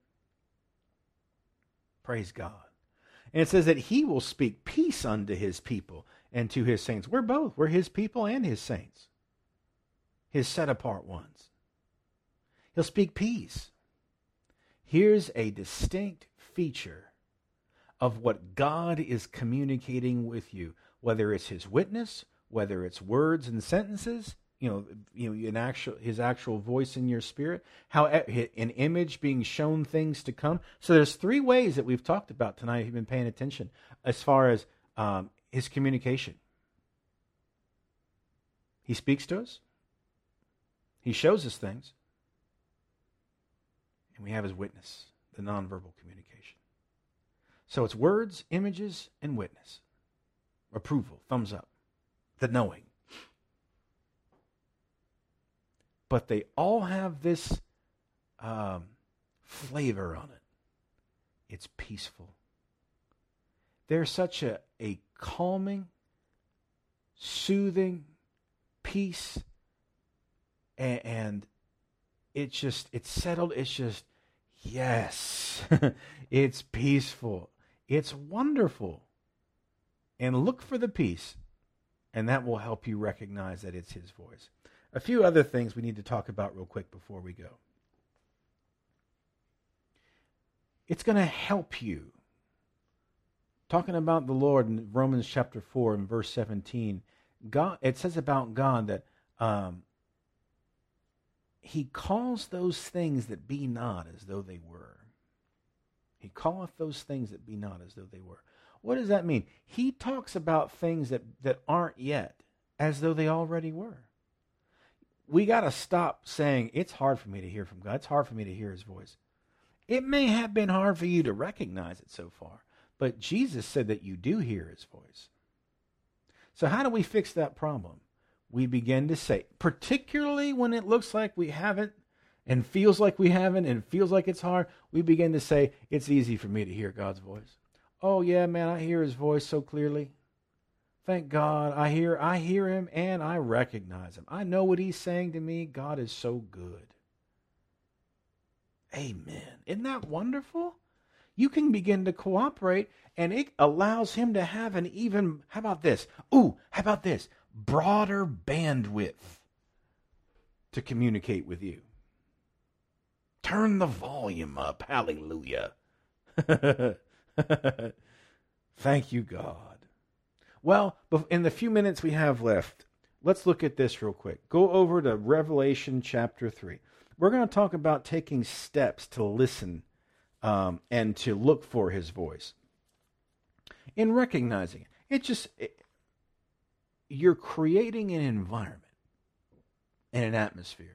Praise God. And it says that he will speak peace unto his people and to his saints. We're both. We're his people and his saints. His set-apart ones. He'll speak peace. Here's a distinct feature of what God is communicating with you. Whether it's his witness, whether it's words and sentences, you know, you know, an actual his actual voice in your spirit, how an image being shown things to come. So there's three ways that we've talked about tonight. If you've been paying attention, as far as um, his communication, he speaks to us, he shows us things, and we have his witness, the nonverbal communication. So it's words, images, and witness. Approval, thumbs up, the knowing. But they all have this um, flavor on it. It's peaceful. There's such a, a calming, soothing peace, and, and it's just, it's settled. It's just, yes, it's peaceful. It's wonderful. And look for the peace, and that will help you recognize that it's his voice. A few other things we need to talk about real quick before we go. It's going to help you. Talking about the Lord in Romans chapter four and verse seventeen, God, it says about God that um, he calls those things that be not as though they were. He calleth those things that be not as though they were. What does that mean? He talks about things that, that aren't yet as though they already were. We got to stop saying, it's hard for me to hear from God. It's hard for me to hear his voice. It may have been hard for you to recognize it so far, but Jesus said that you do hear his voice. So how do we fix that problem? We begin to say, particularly when it looks like we haven't and feels like we haven't and feels like it's hard, we begin to say, it's easy for me to hear God's voice. Oh yeah, man, I hear his voice so clearly. Thank God, I hear I hear him and I recognize him. I know what he's saying to me. God is so good. Amen. Isn't that wonderful? You can begin to cooperate, and it allows him to have an even, how about this? Ooh, how about this? Broader bandwidth to communicate with you. Turn the volume up. Hallelujah. Thank you, God. Well, in the few minutes we have left, let's look at this real quick. Go over to Revelation chapter three. We're going to talk about taking steps to listen um, and to look for his voice. In recognizing it, it just, it, you're creating an environment and an atmosphere.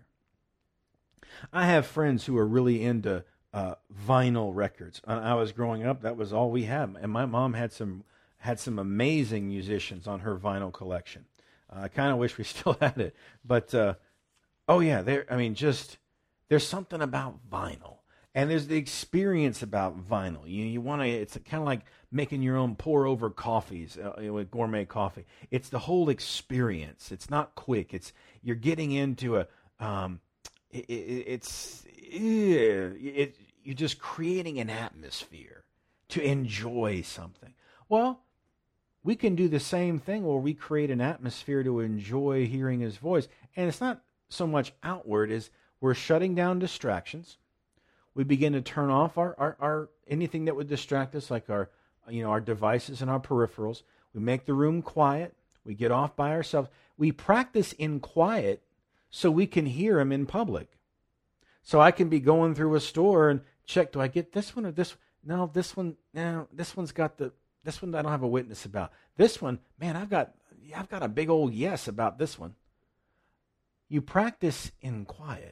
I have friends who are really into uh, vinyl records. When I was growing up, that was all we had. And my mom had some had some amazing musicians on her vinyl collection. Uh, I kind of wish we still had it. But, uh, oh yeah, there. I mean, just... There's something about vinyl, and there's the experience about vinyl. You you want to. It's kind of like making your own pour-over coffees uh, with gourmet coffee. It's the whole experience. It's not quick. It's you're getting into a. Um, it, it, it's it, it, you're just creating an atmosphere to enjoy something. Well, we can do the same thing where we create an atmosphere to enjoy hearing his voice, and it's not so much outward as we're shutting down distractions. We begin to turn off our, our, our anything that would distract us, like our you know our devices and our peripherals. We make the room quiet. We get off by ourselves. We practice in quiet so we can hear him in public. So I can be going through a store and check, do I get this one or this one? No, this one, no, this one's got the, this one I don't have a witness about. This one, man, I've got, I've got a big old yes about this one. You practice in quiet,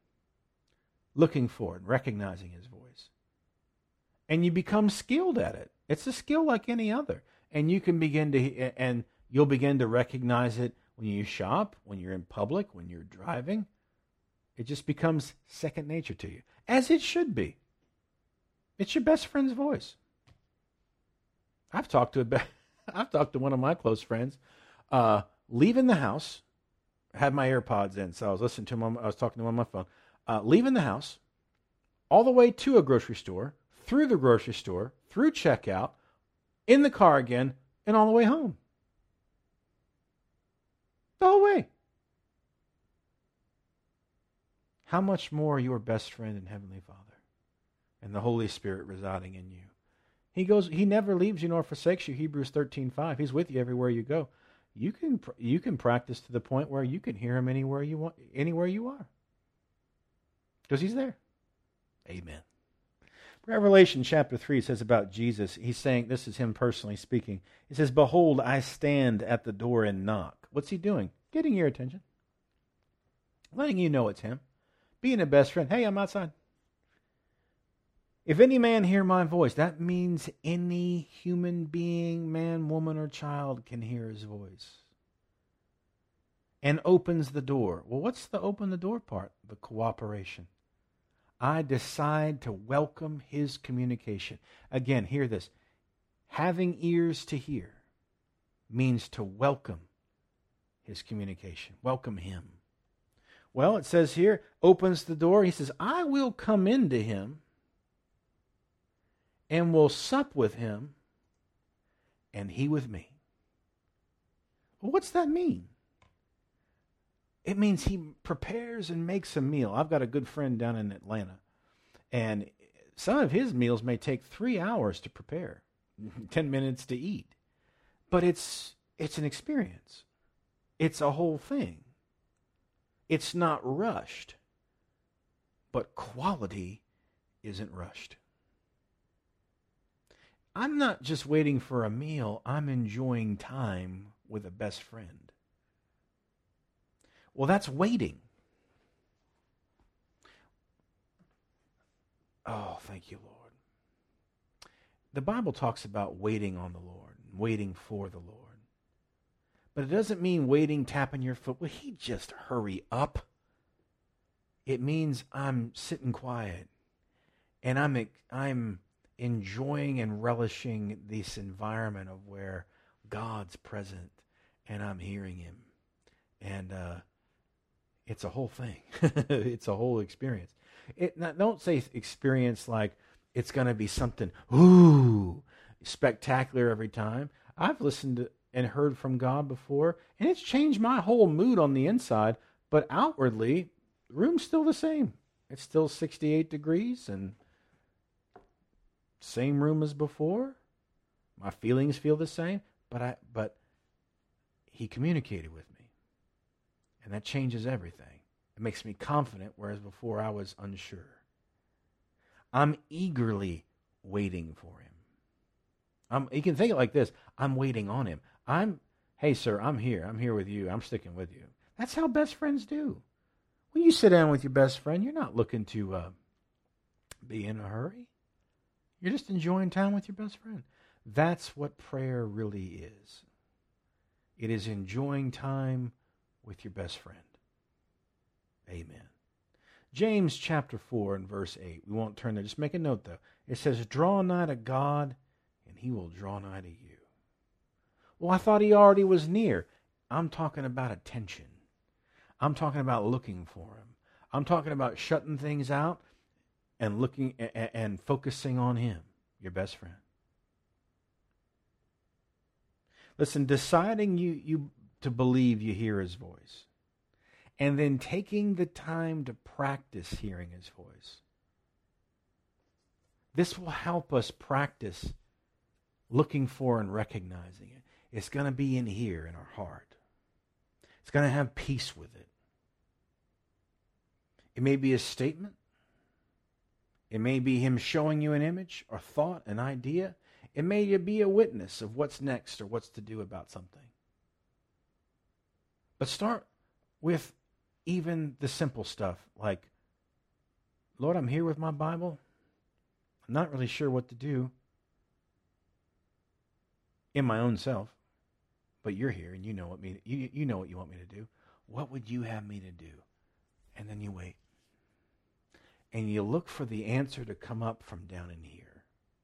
looking for it, recognizing his voice. And you become skilled at it. It's a skill like any other. And you can begin to, and you'll begin to recognize it when you shop, when you're in public, when you're driving. It just becomes second nature to you, as it should be. It's your best friend's voice. I've talked to a, I've talked to one of my close friends, uh, leaving the house. Had my AirPods in, so I was listening to him. On, I was talking to him on my phone. Uh, leaving the house, all the way to a grocery store, through the grocery store, through checkout, in the car again, and all the way home. The whole way. How much more your best friend and Heavenly Father, and the Holy Spirit residing in you. He goes. He never leaves you nor forsakes you. Hebrews thirteen five. He's with you everywhere you go. You can you can practice to the point where you can hear him anywhere you want, anywhere you are, because he's there. Amen. Revelation chapter three says about Jesus. He's saying, this is him personally speaking. He says, "Behold, I stand at the door and knock." What's he doing? Getting your attention, letting you know it's him, being a best friend. Hey, I'm outside. If any man hear my voice, that means any human being, man, woman, or child can hear his voice. And opens the door. Well, what's the open the door part? The cooperation. I decide to welcome his communication. Again, hear this. Having ears to hear means to welcome his communication. Welcome him. Well, it says here, opens the door. He says, I will come into him and will sup with him, and he with me. Well, what's that mean? It means he prepares and makes a meal. I've got a good friend down in Atlanta, and some of his meals may take three hours to prepare, ten minutes to eat. But it's it's an experience. It's a whole thing. It's not rushed, but quality isn't rushed. I'm not just waiting for a meal. I'm enjoying time with a best friend. Well, that's waiting. Oh, thank you, Lord. The Bible talks about waiting on the Lord, waiting for the Lord. But it doesn't mean waiting, tapping your foot. Will he just hurry up? It means I'm sitting quiet, and I'm I'm enjoying and relishing this environment of where God's present, and I'm hearing him. And uh, It's a whole thing. It's a whole experience. It, not, don't say experience like it's going to be something, ooh, spectacular every time. I've listened to and heard from God before, and it's changed my whole mood on the inside, but outwardly, the room's still the same. It's still sixty-eight degrees and same room as before. My feelings feel the same, but I but he communicated with me. And that changes everything. It makes me confident, whereas before I was unsure. I'm eagerly waiting for him. I'm, you can think it like this. I'm waiting on him. I'm, hey, sir, I'm here. I'm here with you. I'm sticking with you. That's how best friends do. When you sit down with your best friend, you're not looking to uh, be in a hurry. You're just enjoying time with your best friend. That's what prayer really is. It is enjoying time with your best friend. Amen. James chapter four and verse eight. We won't turn there. Just make a note, though. It says, draw nigh to God, and he will draw nigh to you. Well, I thought he already was near. I'm talking about attention. I'm talking about looking for him. I'm talking about shutting things out and looking and, and focusing on him, your best friend. Listen, deciding you, you to believe you hear his voice, and then taking the time to practice hearing his voice. This will help us practice looking for and recognizing it. It's going to be in here in our heart. It's going to have peace with it. It may be a statement. It may be him showing you an image or thought, an idea. It may be a witness of what's next or what's to do about something. But start with even the simple stuff like, Lord, I'm here with my Bible. I'm not really sure what to do in my own self, but you're here and you know what me you you know what you want me to do. What would you have me to do? And then you wait. And you look for the answer to come up from down in here.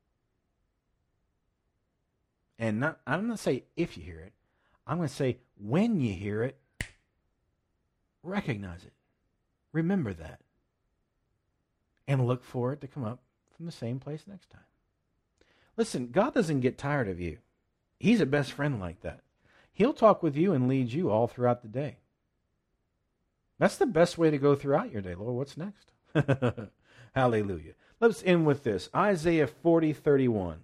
And not I'm going to say if you hear it. I'm going to say when you hear it, recognize it. Remember that. And look for it to come up from the same place next time. Listen, God doesn't get tired of you. He's a best friend like that. He'll talk with you and lead you all throughout the day. That's the best way to go throughout your day. Lord, what's next? Hallelujah. Let's end with this. Isaiah forty thirty-one.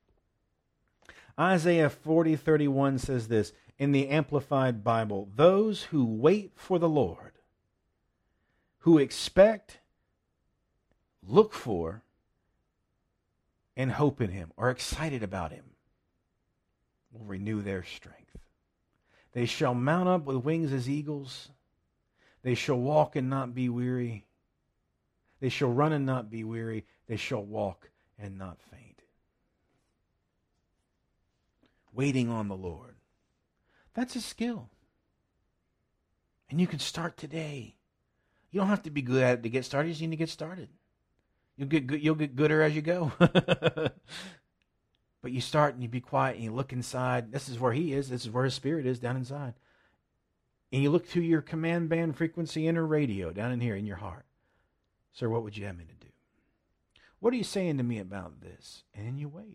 Isaiah forty thirty-one says this in the Amplified Bible. Those who wait for the Lord, who expect, look for, and hope in him, are excited about him, will renew their strength. They shall mount up with wings as eagles. They shall walk and not be weary. They shall run and not be weary. They shall walk and not faint. Waiting on the Lord. That's a skill. And you can start today. You don't have to be good at it to get started. You just need to get started. You'll get good, you'll get gooder as you go. But you start and you be quiet and you look inside. This is where he is. This is where his spirit is, down inside. And you look through your command band frequency inner radio down in here in your heart. Sir, what would you have me to do? What are you saying to me about this? And then you wait.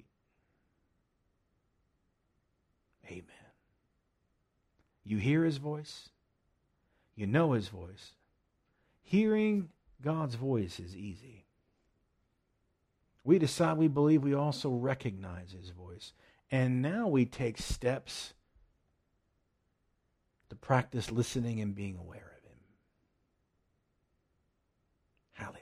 Amen. You hear his voice. You know his voice. Hearing God's voice is easy. We decide we believe we also recognize his voice. And now we take steps to practice listening and being aware of him. Hallelujah.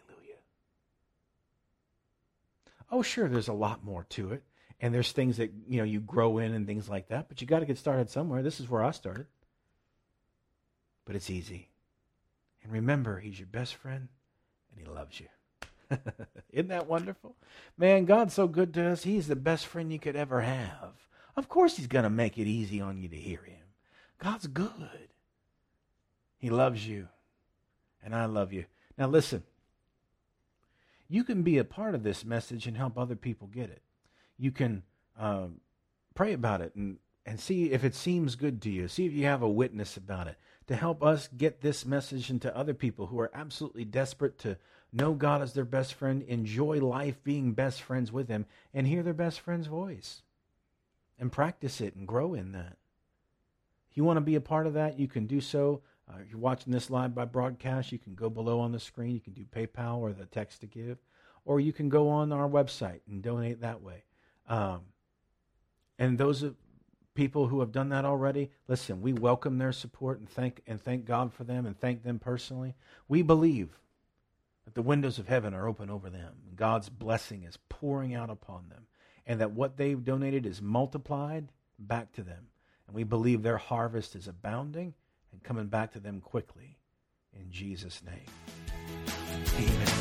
Oh, sure, there's a lot more to it. And there's things that, you know, you grow in and things like that. But you got to get started somewhere. This is where I started. But it's easy. And remember, he's your best friend and he loves you. Isn't that wonderful? Man, God's so good to us. He's the best friend you could ever have. Of course he's going to make it easy on you to hear him. God's good. He loves you. And I love you. Now listen. You can be a part of this message and help other people get it. You can uh, pray about it and, and see if it seems good to you. See if you have a witness about it. to help us get this message into other people who are absolutely desperate to know God as their best friend, enjoy life being best friends with Him, and hear their best friend's voice. And practice it and grow in that. If you want to be a part of that, you can do so. Uh, if you're watching this live by broadcast, you can go below on the screen. You can do PayPal or the text to give. Or you can go on our website and donate that way. Um, and those of people who have done that already, listen, we welcome their support and thank and thank God for them and thank them personally. We believe that the windows of heaven are open over them. God's blessing is pouring out upon them. And that what they've donated is multiplied back to them. And we believe their harvest is abounding and coming back to them quickly. In Jesus' name. Amen.